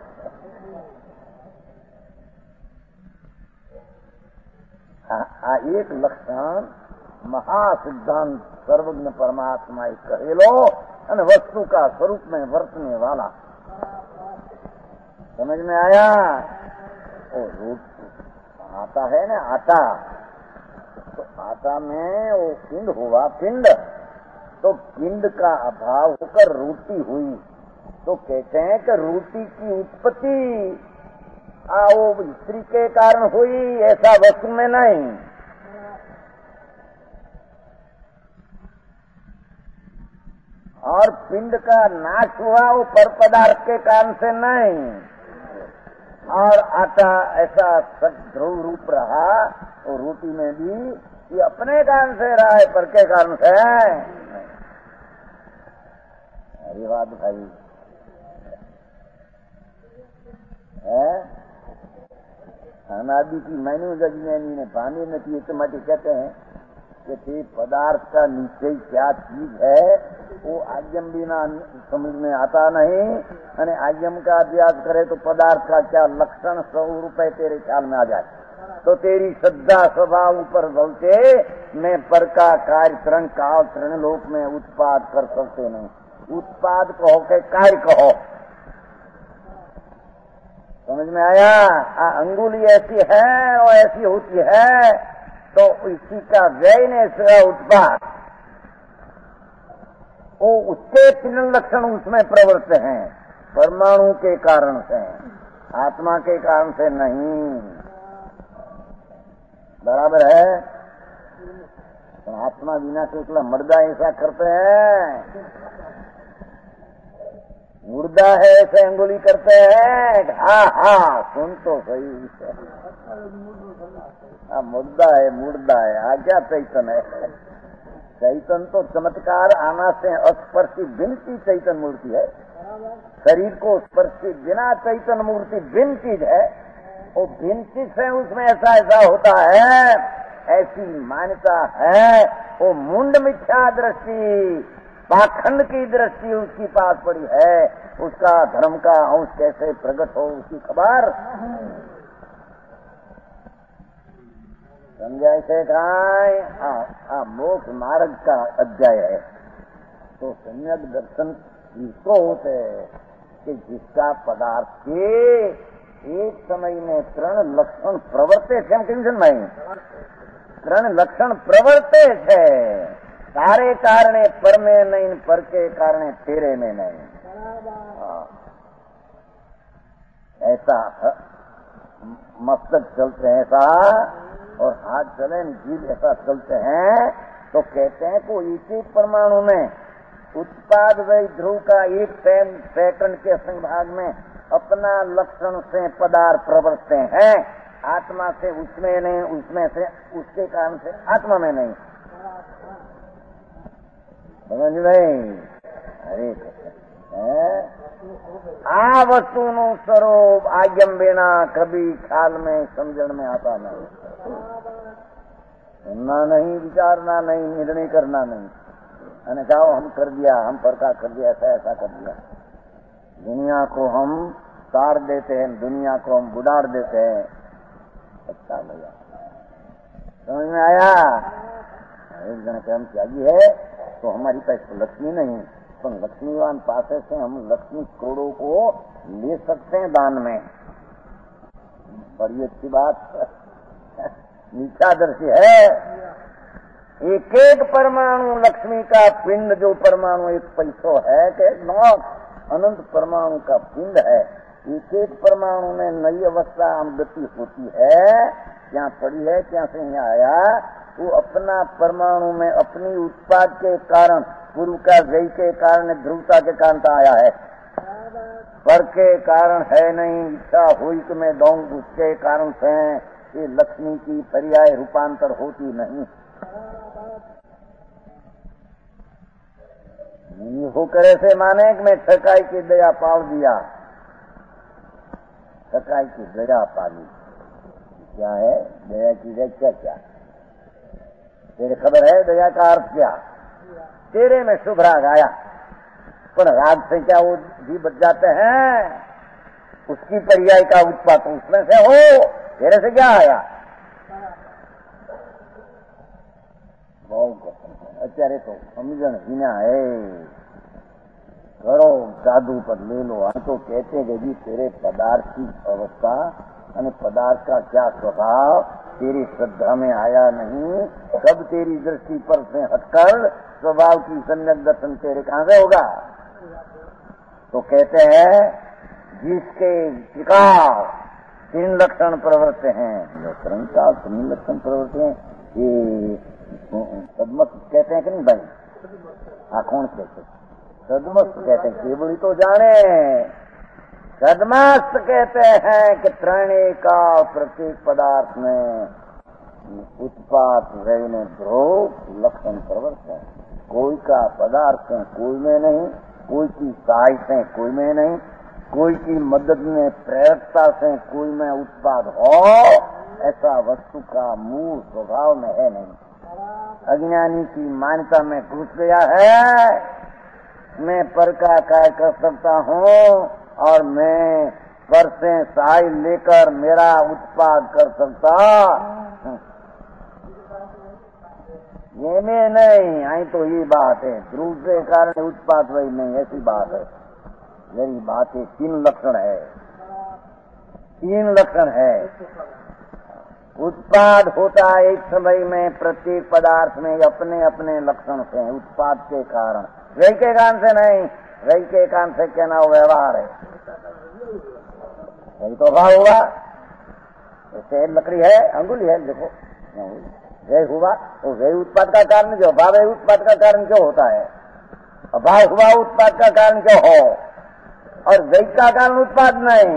आ एक लक्षण महासिद्धांत सर्वज्ञ परमात्मा कहेलो और वस्तु का स्वरूप में वर्तने वाला। समझ में आया? वो रूप आटा है ना आटा, तो आटा में वो पिंड हुआ पिंड, तो पिंड का अभाव होकर रोटी हुई। तो कहते हैं कि रोटी की उत्पत्ति आ वो स्त्री के कारण हुई, ऐसा वस्तु में नहीं। और पिंड का नाश हुआ वो पर पदार्थ के कारण से नहीं। और आटा ऐसा ध्रुव रूप रहा वो रोटी में भी ये अपने कारण से रहा है, पर के कारण से अरे बात भाई है। अनादि की मैंने जजनी ने पानी नहीं इतने माटी कहते हैं कि ते पदार्थ का निश्चय क्या चीज है वो आज्ञम भी ना समझ में आता नहीं। और आज्ञम का अभ्यास करे तो पदार्थ का क्या लक्षण स्वरूप है तेरे ख्याल में आ जाए, तो तेरी श्रद्धा स्वभाव ऊपर बोलते मैं पर का कार्य तरण काल तरण लोक में उत्पाद कर सकते नहीं। उत्पाद कहो के कार्य कहो, समझ में आया? आ, अंगुली ऐसी है और ऐसी होती है तो इसी का व्यय ने उत्पाद, वो उसके तीन लक्षण उसमें प्रवृत्त हैं, परमाणु के कारण से, आत्मा के कारण से नहीं। बराबर है? तो आत्मा बिना केवल मुर्दा ऐसा करते हैं, मुर्दा है ऐसे अंगुली करते हैं। हाँ हाँ सुन तो सही, हाँ मुर्दा है मुर्दा है, आ क्या चैतन है? चैतन तो चमत्कार आना से अस्पर्शी भिन्न की चैतन मूर्ति है। शरीर को स्पर्शी बिना चैतन मूर्ति भिन्न चीज है, वो भिन्न चीज से उसमें ऐसा ऐसा होता है, ऐसी मान्यता है। वो मुंड मिथ्या दृष्टि, पाखंड की दृष्टि उसकी पास पड़ी है। उसका धर्म का अंश कैसे प्रकट हो उसकी खबर समझा से कहा। मोक्ष मार्ग का अध्याय है तो सम्यक दर्शन इसको होते है कि जिसका पदार्थ के एक समय में त्रण लक्षण प्रवर्ते थे, हम टेंशन नहीं, त्रण लक्षण प्रवर्ते थे। सारे कारणे पर में नहीं, पर के कारणे तेरे में नहीं। ऐसा मस्तक चलते हैं ऐसा, और हाथ चले जीव ऐसा चलते हैं, तो कहते हैं को एक एक परमाणु में उत्पाद वही ध्रुव का एक सेकंड के संभाग में अपना लक्षण से पदार्थ प्रवर्तते हैं। आत्मा से उसमें नहीं, उसमें से उसके कारण से आत्मा में नहीं। समझ नहीं? अरे आ वस्तु नु स्वरूप आज्ञम बिना कभी ख्याल में समझण में आता नहीं। सुनना नहीं, विचारना नहीं, निर्णय करना नहीं। मैंने कहा हम कर दिया, हम पर का कर दिया, ऐसा ऐसा कर दिया। दुनिया को हम तार देते हैं, दुनिया को हम बुढ़ाड़ देते हैं। अच्छा भैया समझ में आया? एक जन के हम त्यागी है तो हमारी पास लक्ष्मी नहीं, तो लक्ष्मीवान पासे से हम लक्ष्मी करोड़ों को ले सकते हैं दान में। बड़ी अच्छी बात नीचादर्शी है। एक एक परमाणु लक्ष्मी का पिंड, जो परमाणु एक पैसो है कि नौ अनंत परमाणु का पिंड है। एक एक परमाणु में नई अवस्था गति होती है, क्या पड़ी है, क्या से यहाँ आया, वो अपना परमाणु में अपनी उत्पाद के कारण, पूर्व का व्यय के कारण, ध्रुवता के कारण आया है। पर के कारण है नहीं, इच्छा हुई कि मैं दऊं उसके कारण से ये लक्ष्मी की पर्याय रूपांतर होती नहीं। हो करे से माने कि मैं ठकाई की दया पाल दिया, ठकाई की दया पाली। क्या है दया की व्याख्या? क्या तेरे खबर है दया का अर्थ क्या? तेरे में शुभ राग आया, पर राग से क्या वो जी बच जाते हैं? उसकी पर्याय का उत्पाद उसमें से हो, तेरे से क्या आया? बहुत અત્યારે તો સમજણ વિના है। करो साधु पर ले लो। हम तो कहते हैं कि तेरे पदार्थ की अवस्था और पदार्थ का क्या स्वभाव तेरी श्रद्धा में आया नहीं। कब तेरी दृष्टि पर से हटकर स्वभाव की सम्यक दर्शन तेरे कहां से होगा? तो कहते हैं जिसके टिकाव तीन लक्षण प्रवृत्त हैं, लक्षण का तीन लक्षण प्रवृत्त हैं। ये सदमस्त कहते हैं कि नहीं भाई? हाँ कौन कहते? सदमस्त कहते हैं, केवल ही तो जाने। सदमस्त कहते हैं कि त्रणे का प्रत्येक पदार्थ में उत्पाद रहने ध्रुव लक्षण प्रवृत्त है। कोई का पदार्थ है कोई में नहीं, कोई की सहायता है कोई में नहीं, कोई की मदद में प्रेरकता से कोई में उत्पाद हो, ऐसा वस्तु का मूल स्वभाव में है नहीं। अज्ञानी की मान्यता में घुस गया है, मैं पर का कार्य कर सकता हूँ और मैं पर से सहाय लेकर मेरा उत्पाद कर सकता। ये में नहीं, आई तो ये बात है, दूसरे कारण उत्पाद वही नहीं, ऐसी बात है। मेरी बात है, तीन लक्षण है, तीन लक्षण है। उत्पाद होता है एक समय में, प्रत्येक पदार्थ में अपने अपने लक्षण से, उत्पाद के कारण, वही के कारण से नहीं, वही के कारण से कहना व्यवहार है, वही तो अभाव हुआ। जैसे लकड़ी है, अंगुली है, देखो वही हुआ, तो वही उत्पाद का कारण जो, अभाव है उत्पाद का कारण क्यों होता है? अभाव हुआ उत्पाद का कारण क्यों हो, और वही का कारण उत्पाद नहीं।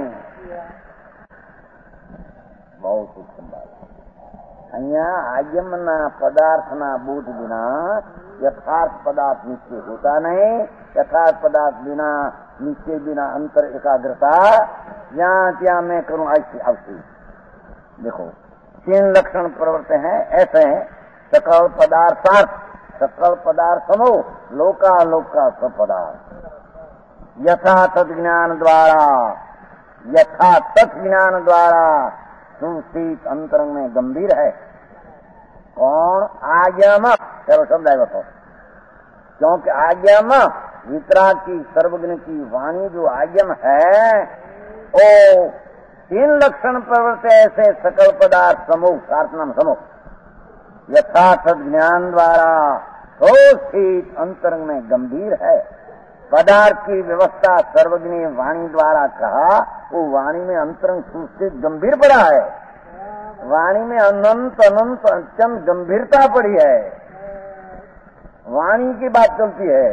बहुत उत्तम बात। અહીંયા આગમના પદાર્થના બોધ વિના यथार्थ पदार्थ निश्चय होता नहीं, यथार्थ पदार्थ बिना निश्चय बिना अंतर एकाग्रता, यहाँ क्या मैं करूं ऐसी अवश्य। देखो तीन लक्षण प्रवर्ते हैं ऐसे हैं, सकल पदार्थार्थ, सकल पदार्थ समूह, लोकालोक का सब पदार्थ, यथा तत् ज्ञान द्वारा, यथा तत् ज्ञान द्वारा सुस्थित अंतरंग में गंभीर है। कौन? आज्ञाम। चलो शब्द आएगा तो, क्योंकि आज्ञाम वितराग की सर्वज्ञ की वाणी जो आज्ञम है, ओ तीन लक्षण प्रवृत्ति ऐसे सकल पदार्थ समूह, सार्थनाम समूह, यथार्थ ज्ञान द्वारा तो स्थित अंतरंग में गंभीर है। पदार्थ की व्यवस्था सर्वज्ञ वाणी द्वारा कहा, वो वाणी में अंतरंग सुस्थित गंभीर पड़ा है, वाणी में अनंत अनंत अत्यंत गंभीरता पड़ी है, वाणी की बात चलती है,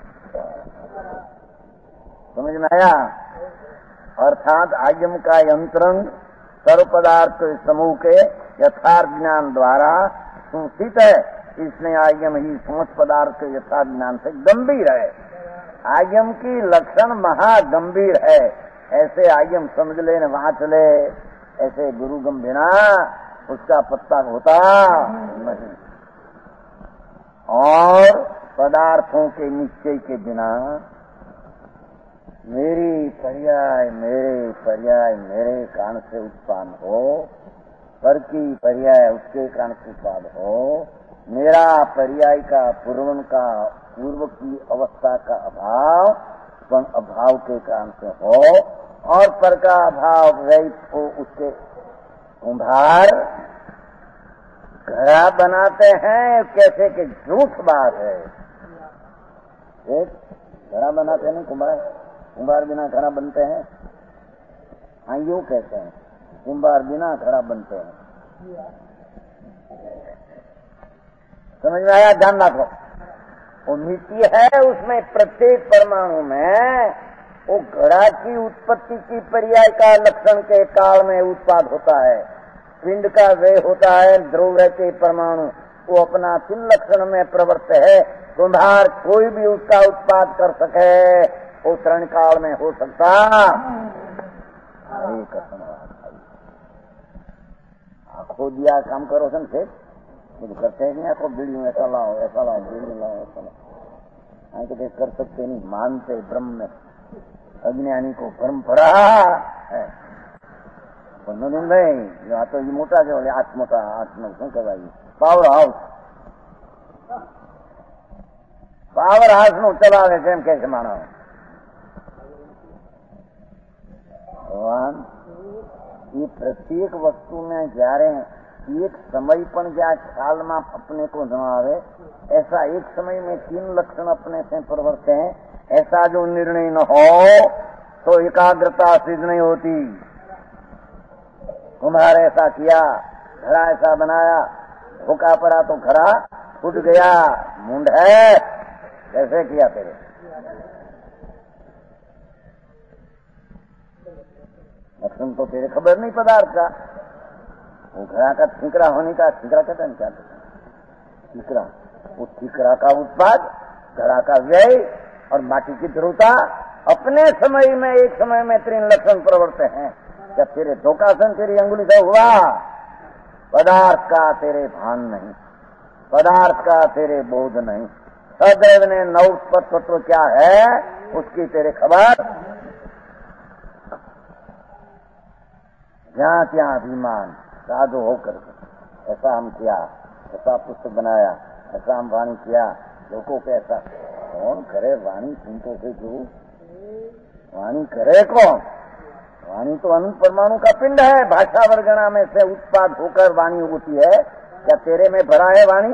समझ में आया? अर्थात आगम का अंतरंग सर्व पदार्थ समूह के यथार्थ ज्ञान द्वारा सुस्थित है, इसलिए आगम ही समस्त पदार्थ के यथार्थ ज्ञान से गंभीर है। आगम की लक्षण महागंभीर है, ऐसे आगम समझ ले न वाँच ले, ऐसे गुरु गम बिना उसका पत्ता होता नहीं। और पदार्थों के निश्चय के बिना मेरी पर्याय मेरे पर्याय मेरे कारण से उत्पन्न हो, पर की पर्याय उसके कारण से उत्पन्न हो, मेरा पर्याय का पूर्वन का पूर्व की अवस्था का अभाव पण अभाव के कारण से हो, और पर का अभाव रहित हो, उसके कुम्हार घड़ा बनाते हैं, कैसे कि झूठ बात है। एक घड़ा बनाते नहीं कुम्हार, कुम्हार बिना घड़ा बनते हैं, हाँ यूं कहते हैं, कुम्हार बिना घड़ा बनते हैं। समझ में आया? ध्यान रखो, वो मिट्टी है, उसमें प्रत्येक परमाणु में वो घड़ा की उत्पत्ति की पर्याय का लक्षण के काल में उत्पाद होता है। पिंड का वे होता है ध्रुव रहते परमाणु, वो अपना तीन लक्षण में प्रवृत्त है। कुम्हार कोई भी उसका उत्पाद कर सके, वो तरण काल में हो सकता। आखो दिया काम करो सन से मुझे करते हैं नहीं, आखो बीड़ी में ऐसा लाओ ऐसा लाओ बीड़ी लाओ ऐसा लाओ, तो कहीं कर सकते नहीं, मानते ब्रह्म में। अज्ञानी को भ्रम पड़ा है, नहीं आ तो ये मोटा जो आठ मोटा आठ नो शू कहवाय पावर हाउस, पावर हाउस नु चलावे છે એમ કે છે માણસ। ભગવાન ये प्रत्येक वस्तु में જ્યારે एक समय पर ज्या ख्याल में अपने को न आवे, ऐसा एक समय में तीन लक्षण अपने से प्रवर्ते हैं, ऐसा जो निर्णय न हो तो एकाग्रता सिद्ध नहीं होती। कुम्हार ऐसा किया, घड़ा ऐसा बनाया, धोखा पड़ा तो घड़ा फूट गया, मुंड है, कैसे किया तेरे? लक्षण तो तेरे खबर नहीं पदार्थ का। वो घड़ा का ठिकरा होने का, ठिकरा कहते हैं क्या? ठिकरा, वो ठिकरा का उत्पाद, घड़ा का व्यय और माटी की ध्रुवता अपने समय में एक समय में तीन लक्षण प्रवर्ते हैं। जब तेरे धोखासन तेरी अंगुली से हुआ, पदार्थ का तेरे भान नहीं, पदार्थ का तेरे बोध नहीं, सदैव ने नौ तत्व क्या है उसकी तेरे खबर। जहाँ ત્યાં अभिमान साधु होकर ऐसा हम किया, ऐसा पुस्तक बनाया, ऐसा हम वाणी किया, लोगों को ऐसा कौन करे वाणी चिंतों से जो वाणी करे कौन? वाणी तो अनंत परमाणु का पिंड है, भाषा वर्गणा में से उत्पाद होकर वाणी होती है। क्या तेरे में भरा है वाणी?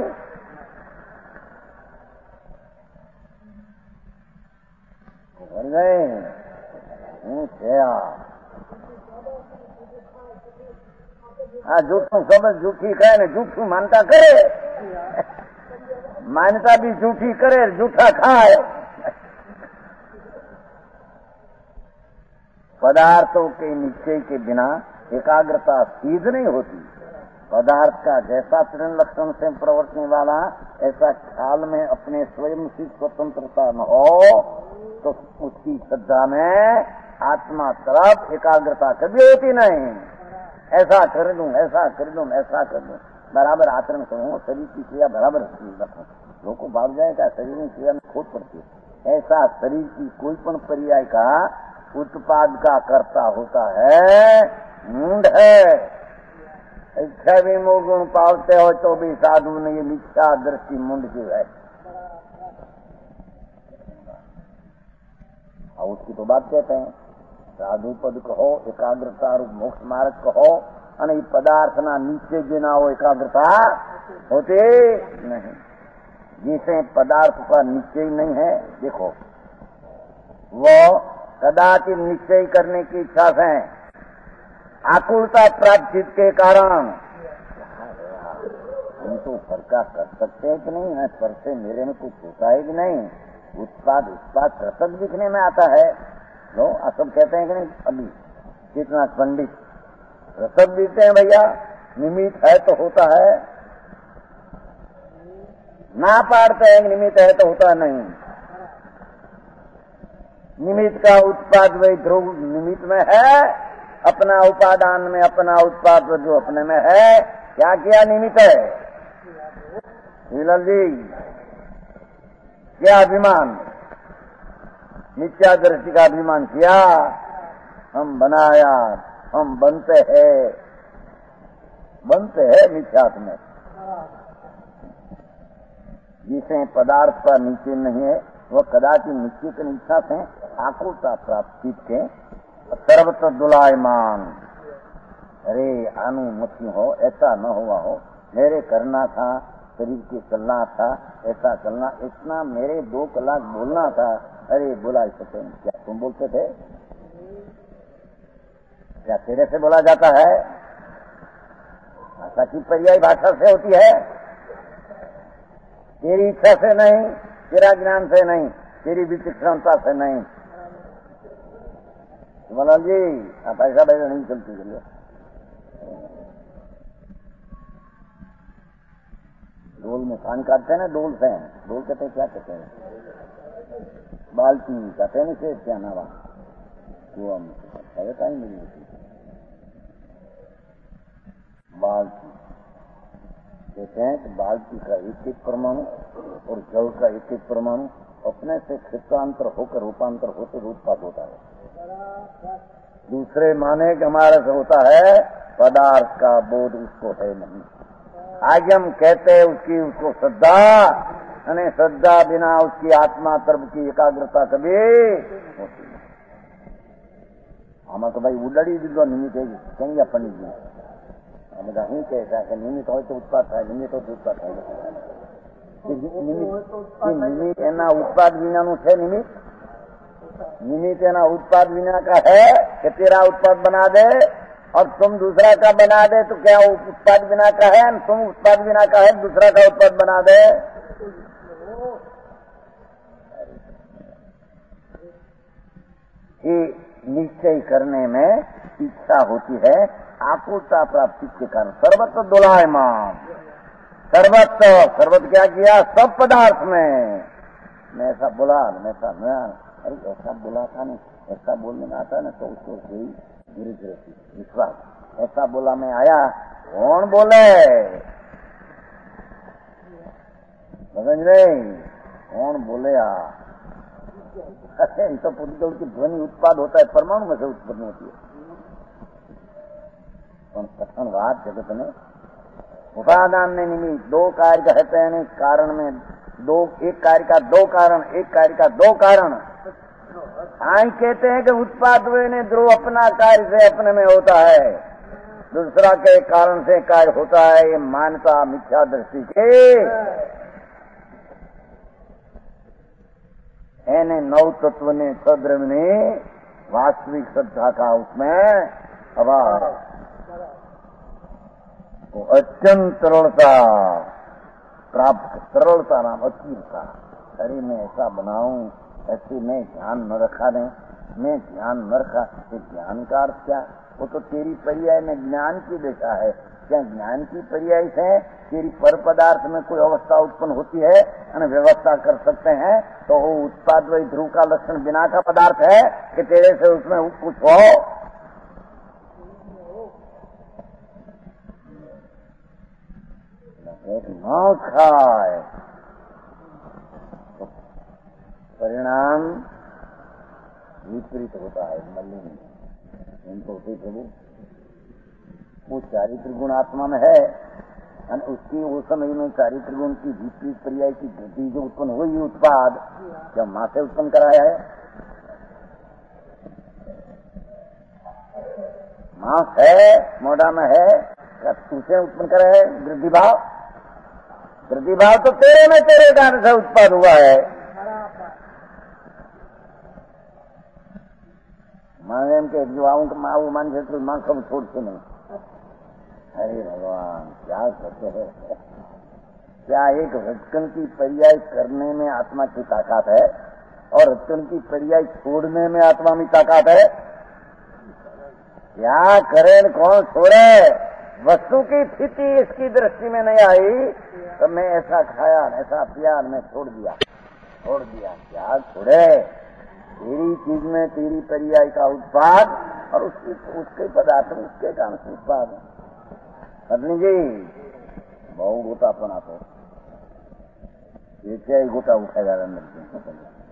भर गए हाँ झूठू सब झूठी कहे न झूठू मानता करे, मान्यता भी झूठी करे, झूठा खाए। पदार्थों के निश्चय के बिना एकाग्रता सिद्ध नहीं होती। पदार्थ का जैसा तृण लक्षण से प्रवर्तने वाला ऐसा ख्याल में अपने स्वयं से स्वतंत्रता न हो तो उसकी श्रद्धा में आत्मा तरफ एकाग्रता कभी होती नहीं। ऐसा कर दूं, ऐसा कर दूं, ऐसा कर दूं, बराबर आचरण करूं, शरीर की क्रिया बराबर रखूं, लोग को भाग जाएगा, शरीर में क्रिया में खोट पड़ती है। ऐसा शरीर की कोई पण पर्याय का उत्पाद का कर्ता होता है मूढ़ है। इच्छा भी गुण पालते हो तो भी साधु ने ये मिथ्या दृष्टि मुंड की है। और उसकी तो बात कहते हैं साधु पद कहो, एकाग्रता रूप मोक्ष मार्ग कहो, અને पदार्थ ना नीचे बिना हो एकाग्रता होते नहीं। जिसे पदार्थ का निश्चय नहीं है, देखो वो कदाचित निश्चय करने की इच्छा से आकुलता प्राप्ति के कारण हम तो फर्का कर सकते हैं कि नहीं है, पर से मेरे में कुछ होता है कि नहीं, उत्पाद उत्पाद रसक दिखने में आता है। लो आप सब कहते हैं कि नहीं, अभी कितना पंडित रसक दिखते हैं भैया, निमित्त है तो होता है, ना पाड़ते हैं निमित्त है तो होता नहीं। निमित्त का उत्पाद वही ध्रुव निमित्त में है, अपना उपादान में अपना उत्पाद जो अपने में है, क्या किया निमित्त है हिलल जी, क्या अभिमान, मिथ्या दृष्टि का अभिमान किया, हम बनाया, हम बनते हैं, बनते हैं मिथ्यात्व में। जिसे पदार्थ का नीचे नहीं है वह कदाचित निश्चित इच्छा से आकुलता प्राप्ति के सर्वत्र दुलायमान। अरे अनुमति हो, ऐसा न हुआ हो, मेरे करना था, शरीर के चलना था, ऐसा चलना, इतना मेरे दो कलाक बोलना था, अरे बोला सके क्या तुम बोलते थे, क्या तेरे से बोला जाता है? भाषा की पर्याय भाषा से होती है, तेरी इच्छा से नहीं, तेरा ज्ञान से नहीं, तेरी विचक्षणता से नहीं। मलाल जी आप ऐसा बैठा नहीं चलती चलिए। डोल में पानी काटते हैं ना, डोल से, डोल कहते हैं, क्या कहते हैं, बाल्टी कहते हैं से क्या नावा वो हम कहता ही नहीं होती। बाल्टी कहते हैं कि बाल्टी का एक एक परमाणु और जल का एक एक परमाणु अपने से क्षेत्रांतर होकर रूपांतर होते उत्पाद होता है। दूसरे माने कि हमारे से होता है, पदार्थ का बोध उसको है नहीं। आज हम कहते हैं उसकी उसको श्रद्धा, यानी श्रद्धा बिना उसकी आत्मा तरफ की एकाग्रता कभी होती नहीं। हम तो भाई उडड़ी दिलो निमित्त है कहीं पंडित जी हम બધા શું કહે છે કે નિમિત્ત હોય તો ઉત્પાદ થાય, નિમિત્ત હોય તો ઉત્પાદ થાય। નિમિત્ત એના ઉત્પાદ વિનાનું છે, નિમિત્ત निमित्त ना उत्पाद बिना का है कि तेरा उत्पाद बना दे और तुम दूसरा का बना दे, तो क्या उत्पाद बिना का है, तुम उत्पाद बिना का है दूसरा का उत्पाद बना दे। ये निश्चय करने में इच्छा होती है, आकुलता प्राप्ति के कारण सर्वत्र दुलायमान, सर्वत्र सर्वत्र क्या किया, सब पदार्थ में। मैं ऐसा बोला, मैं ऐसा मैं अरे ऐसा बोला था नहीं, ऐसा बोलने में आता है ना तो उसको कोई गिरज रहती विश्वास, ऐसा बोला मैं आया, कौन बोले समझ नहीं, कौन बोले आ तो पुद्गल की ध्वनि उत्पाद होता है, परमाणु में से उत्पन्न होती है। कथन बात जगत में उपादान में निमित्त दो कार्य कहते हैं कारण में दो, एक कार्य का दो कारण, एक कार्य का दो कारण। आई कहते हैं कि उत्पाद हुए ने ध्रुव अपना कार्य से अपने में होता है, दूसरा के कारण से कार्य होता है। ये मान्यता मिथ्या दृष्टि के एने नौ तत्व ने सद्रव ने वास्तविक सत्ता का उसमें अभाव है। तो अत्यंत सरलता प्राप्त, सरलता नाम अतीरता। अरे मैं ऐसा बनाऊं, ऐसे मैं ध्यान न रखा नहीं, मैं ध्यान न रखा, ये ज्ञान का अर्थ क्या? वो तो तेरी पर्याय में ज्ञान की दिशा है। क्या ज्ञान की पर्याय से तेरी पर पदार्थ में कोई अवस्था उत्पन्न होती है और व्यवस्था कर सकते हैं? तो वो उत्पाद वही ध्रुव का लक्षण बिना का पदार्थ है कि तेरे से उसमें कुछ हो? न खाए तो परिणाम विपरीत होता है। मलिन इनको प्रभु वो चारित्र गुण आत्मा में है और उसकी वो समय में चारित्र गुण की विपरीत पर्याय की गति जो उत्पन्न हुई उत्पाद जब माँ से उत्पन्न कराया है। माँ है, मोड़ा में है, क्या तुझसे उत्पन्न करा है? वृद्धि भाव, वृद्धि भाव तो तेरे में तेरे कारण से उत्पाद हुआ है। माने के जुआओं के माँ वो मान से तो माँ कब छोड़ते नहीं। अरे भगवान क्या कहते हैं? क्या एक रटकन की पर्याय करने में आत्मा की ताकत है और रटकन की पर्याय छोड़ने में आत्मा में ताकत है? क्या करे कौन छोड़े? वस्तु की स्थिति इसकी दृष्टि में नहीं आई तो मैं ऐसा खाया, ऐसा पिया, मैं छोड़ दिया, छोड़ दिया। क्या छोड़े? तेरी चीज में तेरी पर्याय का उत्पाद और उसके उसके पदार्थ उसके कारण से उत्पाद। पत्नी जी बहु गोतापना तो ये क्या ही गोता उठाएगा अंदर।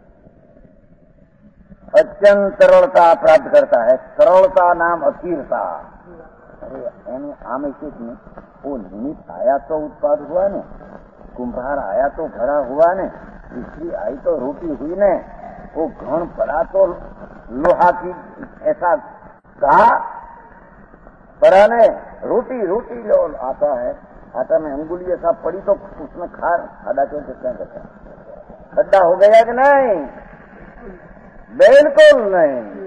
अत्यंत सरलता प्राप्त करता है। सरलता नाम असीरता। अरे आम ऐसे वो निमित्त आया तो उत्पाद हुआ ने, कुंभार आया तो भरा हुआ ने, स्त्री आई तो रोटी हुई ने, वो घन पड़ा तो लोहा की ऐसा कहा पड़ा ने, रोटी रोटी लो आता है, आटा में अंगुली ऐसा पड़ी तो उसमें खार खाड़ा क्यों क्या करता है? खड्डा हो गया कि नहीं? बिल्कुल नहीं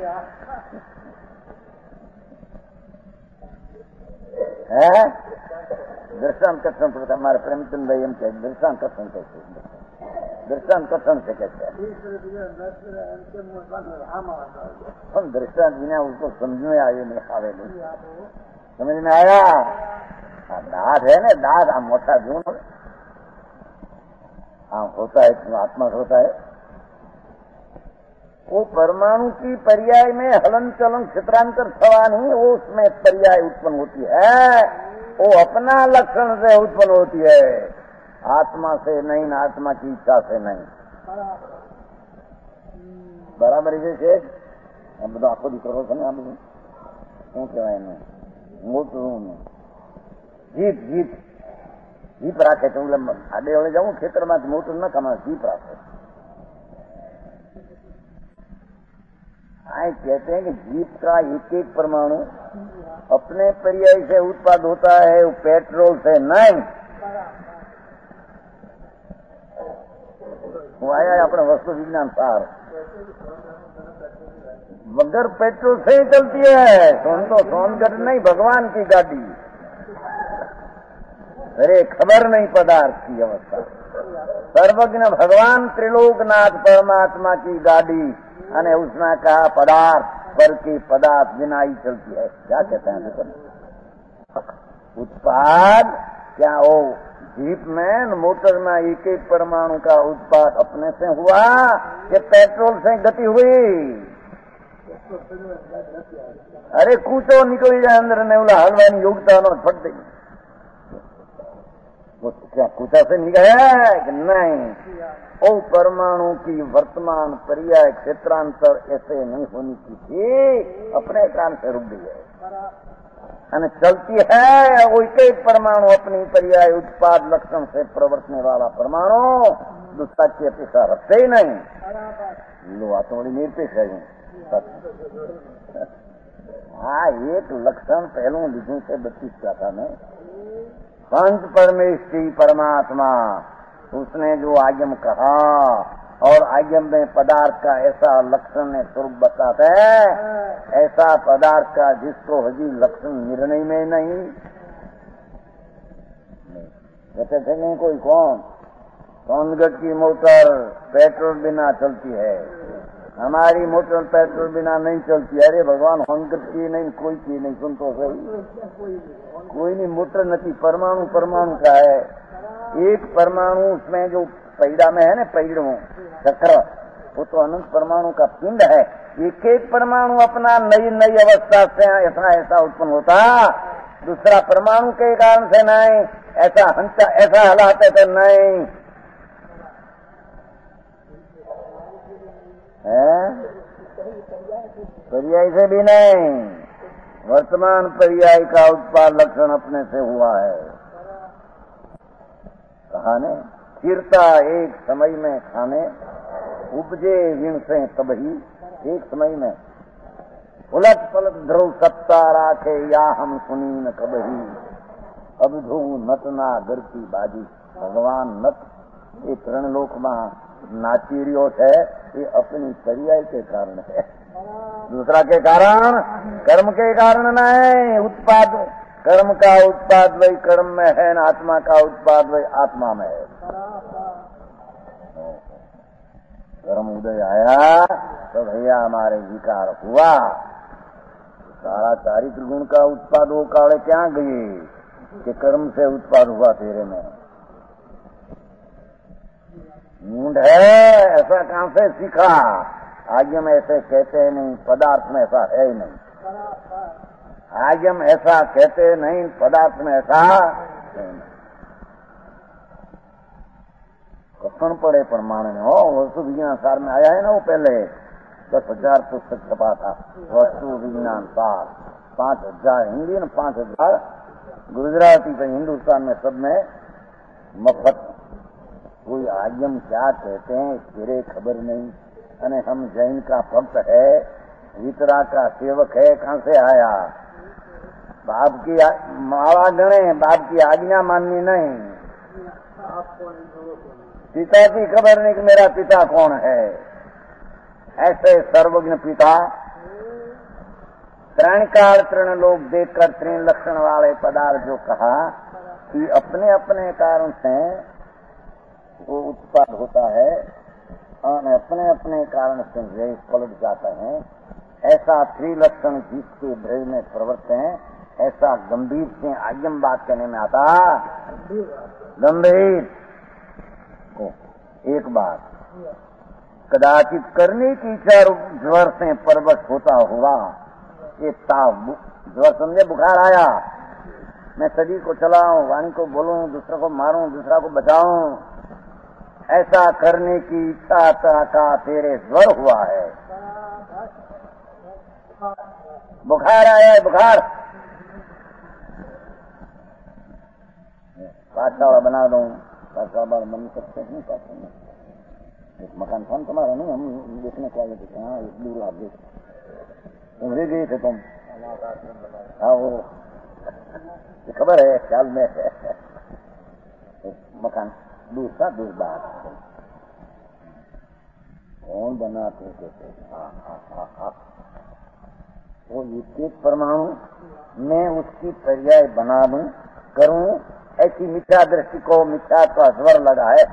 है। दृष्टांत कथन पड़ता हमारे प्रेमचंद भाई हम कहते दृष्टांत कथन कैसे? दृष्टांत कथन से कहते हैं हम दृष्टांत बिना उसको समझ में आए नहीं आवे नहीं समझ में आया। दाद है ना, दाद आम मोटा जून आम होता है, आत्मा होता है। वो परमाणु की पर्याय में हलन चलन क्षेत्रांतर सवान ही वो उसमें पर्याय उत्पन्न होती है। वो अपना लक्षण से उत्पन्न होती है, आत्मा से नहीं, ना आत्मा की इच्छा से नहीं। बराबर जैसे हम બધું આખો દીકરો છે ને આ બધું શું કહેવાય એને મોટું જીપ જીપ જીપ રાખે છે. હું આડે વળે જાઉં ખેતરમાં મોટું ન કમાય, જીપ રાખે. आए कहते हैं कि जीप का एक एक परमाणु अपने पर्याय से उत्पाद होता है, वो पेट्रोल से नहीं. वो आया अपने वस्तु विज्ञान सार बगैर पेट्रोल से ही चलती है. सोन तो सोनगढ़ नहीं, भगवान की गाड़ी. अरे खबर नहीं पदार्थ की अवस्था. सर्वज्ञ भगवान त्रिलोकनाथ परमात्मा की गाड़ी અને उसमें कहा पदार्थ पर के पदार्थ बिना ही चलती है. क्या कहते हैं उत्पाद? क्या वो जीप में मोटर में एक एक परमाणु का उत्पाद अपने से हुआ कि पेट्रोल से गति हुई? अरे कूचो निकली जाए अंदर ने बोला हलवाई योग्यता नो फट देगी. वो क्या कूचा से निकला कि नहीं? ओ परमाणु की वर्तमान पर्याय क्षेत्रांतर ऐसे नहीं होनी चाहिए, अपने कारण से रुक गई है. અને चलती है वो एक एक परमाणु अपनी पर्याय उत्पाद लक्षण से प्रवर्तने वाला परमाणु दूसरा की अपेक्षा रखते ही नहीं। लो बातों बड़ी निरपेक्ष है। हाँ एक लक्षण पहलू लिखूं से बत्तीस का था मैं पंच परमेश्वरी परमात्मा उसने जो आगम कहा और आगम में पदार्थ का ऐसा लक्षण ने स्वरूप बताते हैं ऐसा पदार्थ का जिसको हजी लक्षण निर्णय में नहीं कहते थे नहीं कोई कौन सोनगढ़ की मोटर पेट्रोल बिना चलती है, हमारी मोटर पेट्रोल बिना नहीं चलती। अरे भगवान सोनगढ़ की नहीं कोई की नहीं सुन तो सही कोई नहीं मोटर नहीं परमाणु परमाणु का है। एक परमाणु उसमें जो पैड़ा में है ना पैड़ों चक्र वो तो अनंत परमाणु का पिंड है। एक एक परमाणु अपना नई नई अवस्था से ऐसा ऐसा उत्पन्न होता दूसरा परमाणु के कारण से नहीं ऐसा हंसा ऐसा हलाते थे नहीं है पर्याय से भी नहीं। वर्तमान पर्याय का उत्पाद लक्षण अपने से हुआ है। कहा ने स्थिरता एक समय में खाने उपजे ऋण से तबही एक समय में उलट पलट ध्रुव सत्ता राखे या हम सुनी न कबही अब धू नत ना घर की बाजी। भगवान नत ये तरण लोक में नाची रियो है ये अपनी पर्याय के कारण है दूसरा के कारण कर्म के कारण नहीं। उत्पाद कर्म का उत्पाद वही कर्म में है न आत्मा का उत्पाद वही आत्मा में है। कर्म उदय आया तो भैया हमारे विकार हुआ सारा चारित्र गुण का उत्पाद वो काले क्या गए कि कर्म से उत्पाद हुआ तेरे में मूड है ऐसा कहां से सीखा। आगे में ऐसे कहते नहीं पदार्थ में ऐसा है ही नहीं। आगे में ऐसा कहते नहीं पदार्थ में ऐसा नहीं। कथन पड़े प्रमाण में हो वस्तु विज्ञान सार में आया है ना वो पहले दस हजार पुस्तक छपा था वस्तु विज्ञान सार पांच हजार हिंदी न पांच हजार गुजराती तो हिंदुस्तान में सब में मफत। कोई आगम क्या कहते हैं तेरे खबर नहीं अने हम जैन का भक्त है वितरा का सेवक है कहां से आया। बाप की मावा गणे बाप की आज्ञा माननी नहीं। पिता की खबर नहीं कि मेरा पिता कौन है। ऐसे सर्वज्ञ पिता त्रण काल तृण लोग देखकर त्रिण लक्षण वाले पदार्थ जो कहा कि अपने अपने कारण से वो उत्पाद होता है और अपने अपने कारण से व्यय पलट जाता है। ऐसा त्रिलक्षण जिसके भ्रय में प्रवृत्त है ऐसा गंभीर से आगम बात कहने में आता गंभीर को एक बात कदाचित करने की इच्छा ज्वर से परवश होता हुआ ये ताव ज्वर समझे बुखार आया मैं शरीर को चलाऊं वाणी को बोलूं दूसरे को मारूं दूसरा को बचाऊं ऐसा करने की इच्छा का तेरे ज्वर हुआ है। बुखार आया है बुखार पाठशाला बना दूं पाठशाला बन सकते हैं पाठशाला में एक मकान था तुम्हारा नहीं हम देखने के आए थे हाँ एक दूर आप देख तुम ले गए थे तुम हाँ वो खबर है ख्याल में है मकान दूर था दूर बाहर कौन बनाते थे हाँ हाँ हाँ हाँ वो एक परमाणु मैं उसकी पर्याय बना दूं करूं ऐसी मिथ्या दृष्टि को मिथ्या का ज्वर लगा है।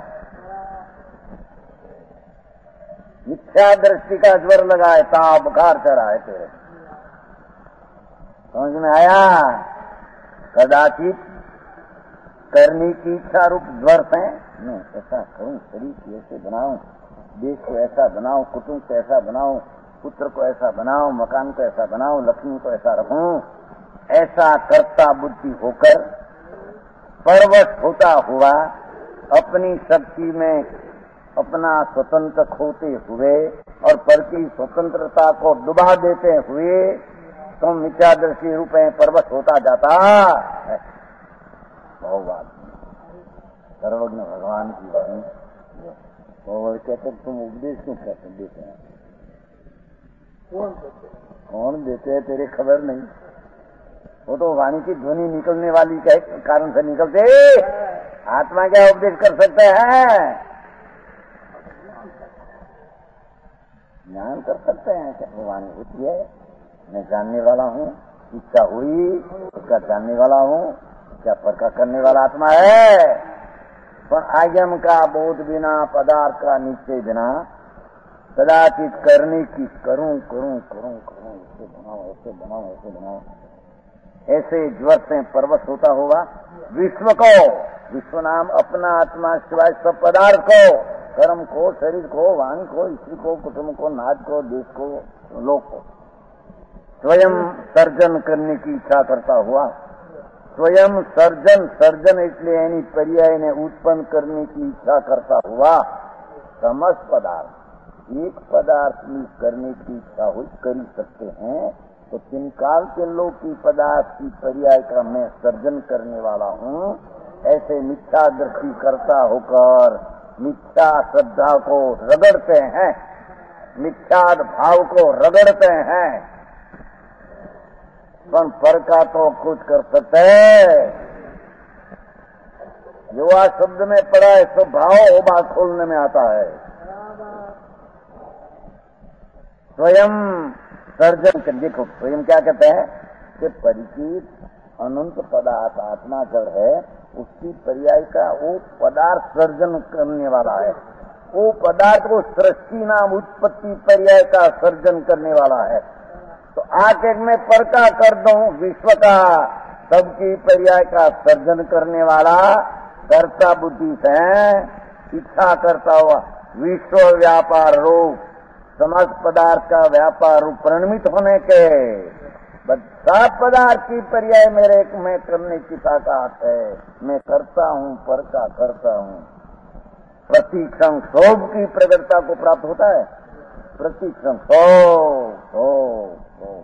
मिथ्या दृष्टि का ज्वर लगा है ता बुखार चढ़ा है तेरे समझ में आया। कदाचित करने की इच्छा रूप ज्वर से मैं ऐसा करूं शरीर को ऐसे बनाऊं देश को ऐसा बनाऊं कुटुंब को ऐसा बनाऊं पुत्र को ऐसा बनाऊं मकान को ऐसा बनाऊं लक्ष्मी को ऐसा रखूं ऐसा करता बुद्धि होकर परवश होता हुआ अपनी शक्ति में अपना स्वतंत्र खोते हुए और पर की स्वतंत्रता को डुबा देते हुए तुम मिथ्या दृष्टि रूप में परवश होता जाता है। बहुबात सर्वज्ञ भगवान की वाणी। वो कहते तुम उपदेश क्यों करते देते हैं? कौन देते हैं तेरे खबर नहीं। वो तो वाणी की ध्वनि निकलने वाली के कारण से निकलते, आत्मा क्या उपदेश कर सकते हैं? ज्ञान कर सकते हैं क्या? वो वाणी होती है, मैं जानने वाला हूँ, इच्छा हुई उसका जानने वाला हूँ, क्या परका करने वाला आत्मा है। पर आयम का बोध बिना, पदार्थ का निश्चय बिना, कदाचित करने की करूं करूं करूं करूं ऐसे बनाओ ऐसे बनाओ ऐसे बनाओ ऐसे ज्वर से परवश होता होगा। विश्व को, विश्व नाम अपना आत्मा सिवाय सब पदार्थ को, कर्म को, शरीर को, वाणी को, स्त्री को, कुटुंब को, नाच को, देश को, लोक को स्वयं सर्जन करने की इच्छा करता हुआ, स्वयं सर्जन सर्जन इसलिए यानी पर्याय ने उत्पन्न करने की इच्छा करता हुआ समस्त पदार्थ एक पदार्थ में करने की इच्छा हुई कर ही सकते हैं। तो तीन काल के लोग की पदार्थ की पर्याय का मैं सर्जन करने वाला हूँ, ऐसे मिथ्या दृष्टि करता होकर मिथ्या श्रद्धा को रगड़ते हैं, मिथ्या भाव को रगड़ते हैं। पर पर का तो कुछ कर सकते हैं। युवा शब्द में पड़ा है तो भाव हो बात खोलने में आता है। स्वयं सर्जन कर, देखो स्वयं क्या कहते हैं कि परिचित अनंत पदार्थ आत्मा जड़ है, उसकी पर्याय का वो पदार्थ सर्जन करने वाला है। वो पदार्थ को सृष्टि नाम उत्पत्ति पर्याय का सर्जन करने वाला है। तो आके मैं परका कर दूं विश्व का, सबकी पर्याय का सर्जन करने वाला कर्ता बुद्धि से इच्छा करता हुआ विश्व व्यापार रूप समस्त पदार्थ का व्यापार रूप परिणमित होने के सब पदार्थ की पर्याय मेरे में करने की ताकत है। मैं करता हूँ, परका करता हूँ। प्रतिक्षण शोभ की प्रगटता को प्राप्त होता है। प्रतिक्षण शोभ शोभ शोभ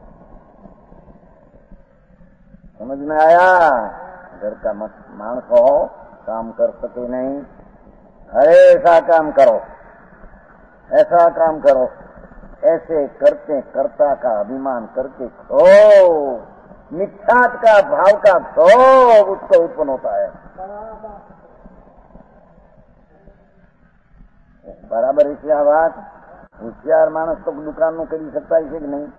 समझ में आया? घर का मानस हो, काम कर सके नहीं, अरे ऐसा काम करो, ऐसा काम करो, ऐसे करते कर्ता का अभिमान करके क्षोभ, मिथ्यात का भाव का क्षोभ उसको उत्पन्न होता है। बराबर इसी आवाज होशियार मानस तो दुकान में कर सकता है इसे कि नहीं?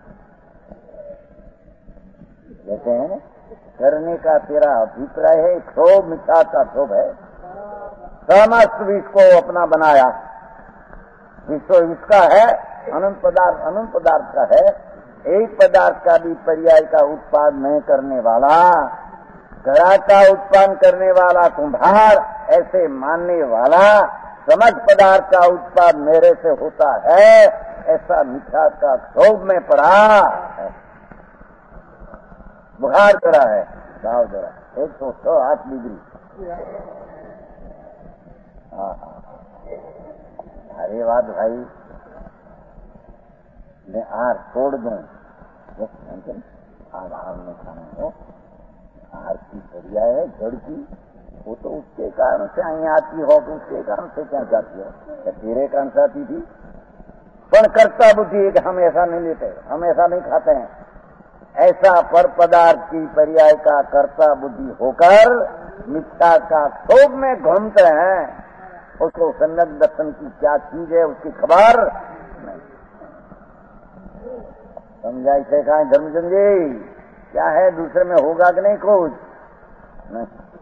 कहते हैं करने का तेरा अभिप्राय है, क्षोभ मिथ्यात का क्षोभ है। समस्त विश्व को अपना बनाया, विश्व इसका है, अनंत पदार्थ अनंत पदार्थ का है। एक पदार्थ का भी पर्याय का उत्पादन नहीं करने वाला, घड़ा का उत्पादन करने वाला कुम्हार ऐसे मानने वाला, समस्त पदार्थ का उत्पादन मेरे से होता है, ऐसा मिथ्या का क्षोभ में पड़ा है। बुखार चढ़ा है, गाँव जरा एक सौ सौ आठ डिग्री। हाँ अरे बात भाई, मैं आहार छोड़ दूं, आहार में खाना हो, आहार की पर्याय है जड़ की, वो तो उसके कारण से यहाँ आती हो, तो उसके कारण से क्या जाती हो? क्या तेरे कारण से आती थी? पर कर्ता बुद्धि है कि हम ऐसा नहीं लेते, हम ऐसा नहीं खाते हैं, ऐसा पर पदार्थ की पर्याय का कर्ता बुद्धि होकर मिथ्या का क्षोभ में घूमते हैं। उसको सम्यक दर्शन की क्या चीज है उसकी खबर नहीं। समझाई थे कहा धर्मचंद जी क्या है, दूसरे में होगा कि नहीं कुछ नहीं।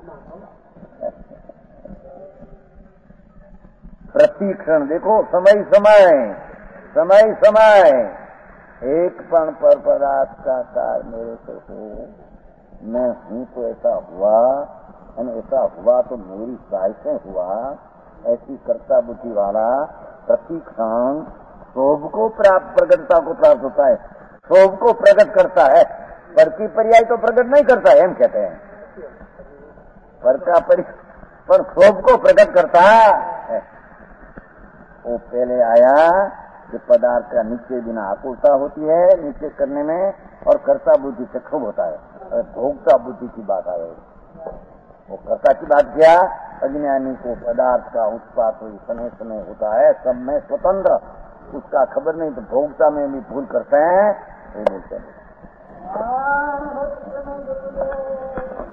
प्रतिक्षण देखो, समय समय समय समय एक पण पर पदार्थ का कार मेरे से हो, मैं हूं तो ऐसा हुआ, और ऐसा हुआ तो मेरी सहाय से हुआ, ऐसी कर्ता बुद्धि वाला प्रतिक्षण शोभ को प्राप्त, प्रगटता को प्राप्त होता है, शोभ को प्रकट करता है। पर की पर्याय तो प्रकट नहीं करता है, हम कहते हैं पर का परि पर शोभ को प्रकट करता है। वो पहले आया कि पदार्थ का निश्चय बिना आकुलता होती है निश्चय करने में, और कर्ता बुद्धि से क्षोभ होता है। और भोक्ता बुद्धि की बात आ गई। वो कर्ता की बात किया, अज्ञानी को पदार्थ का उत्पाद समय समय होता है, सब में स्वतंत्र, उसका खबर नहीं, तो भोक्ता में भी भूल करते हैं, ये बोलते हैं।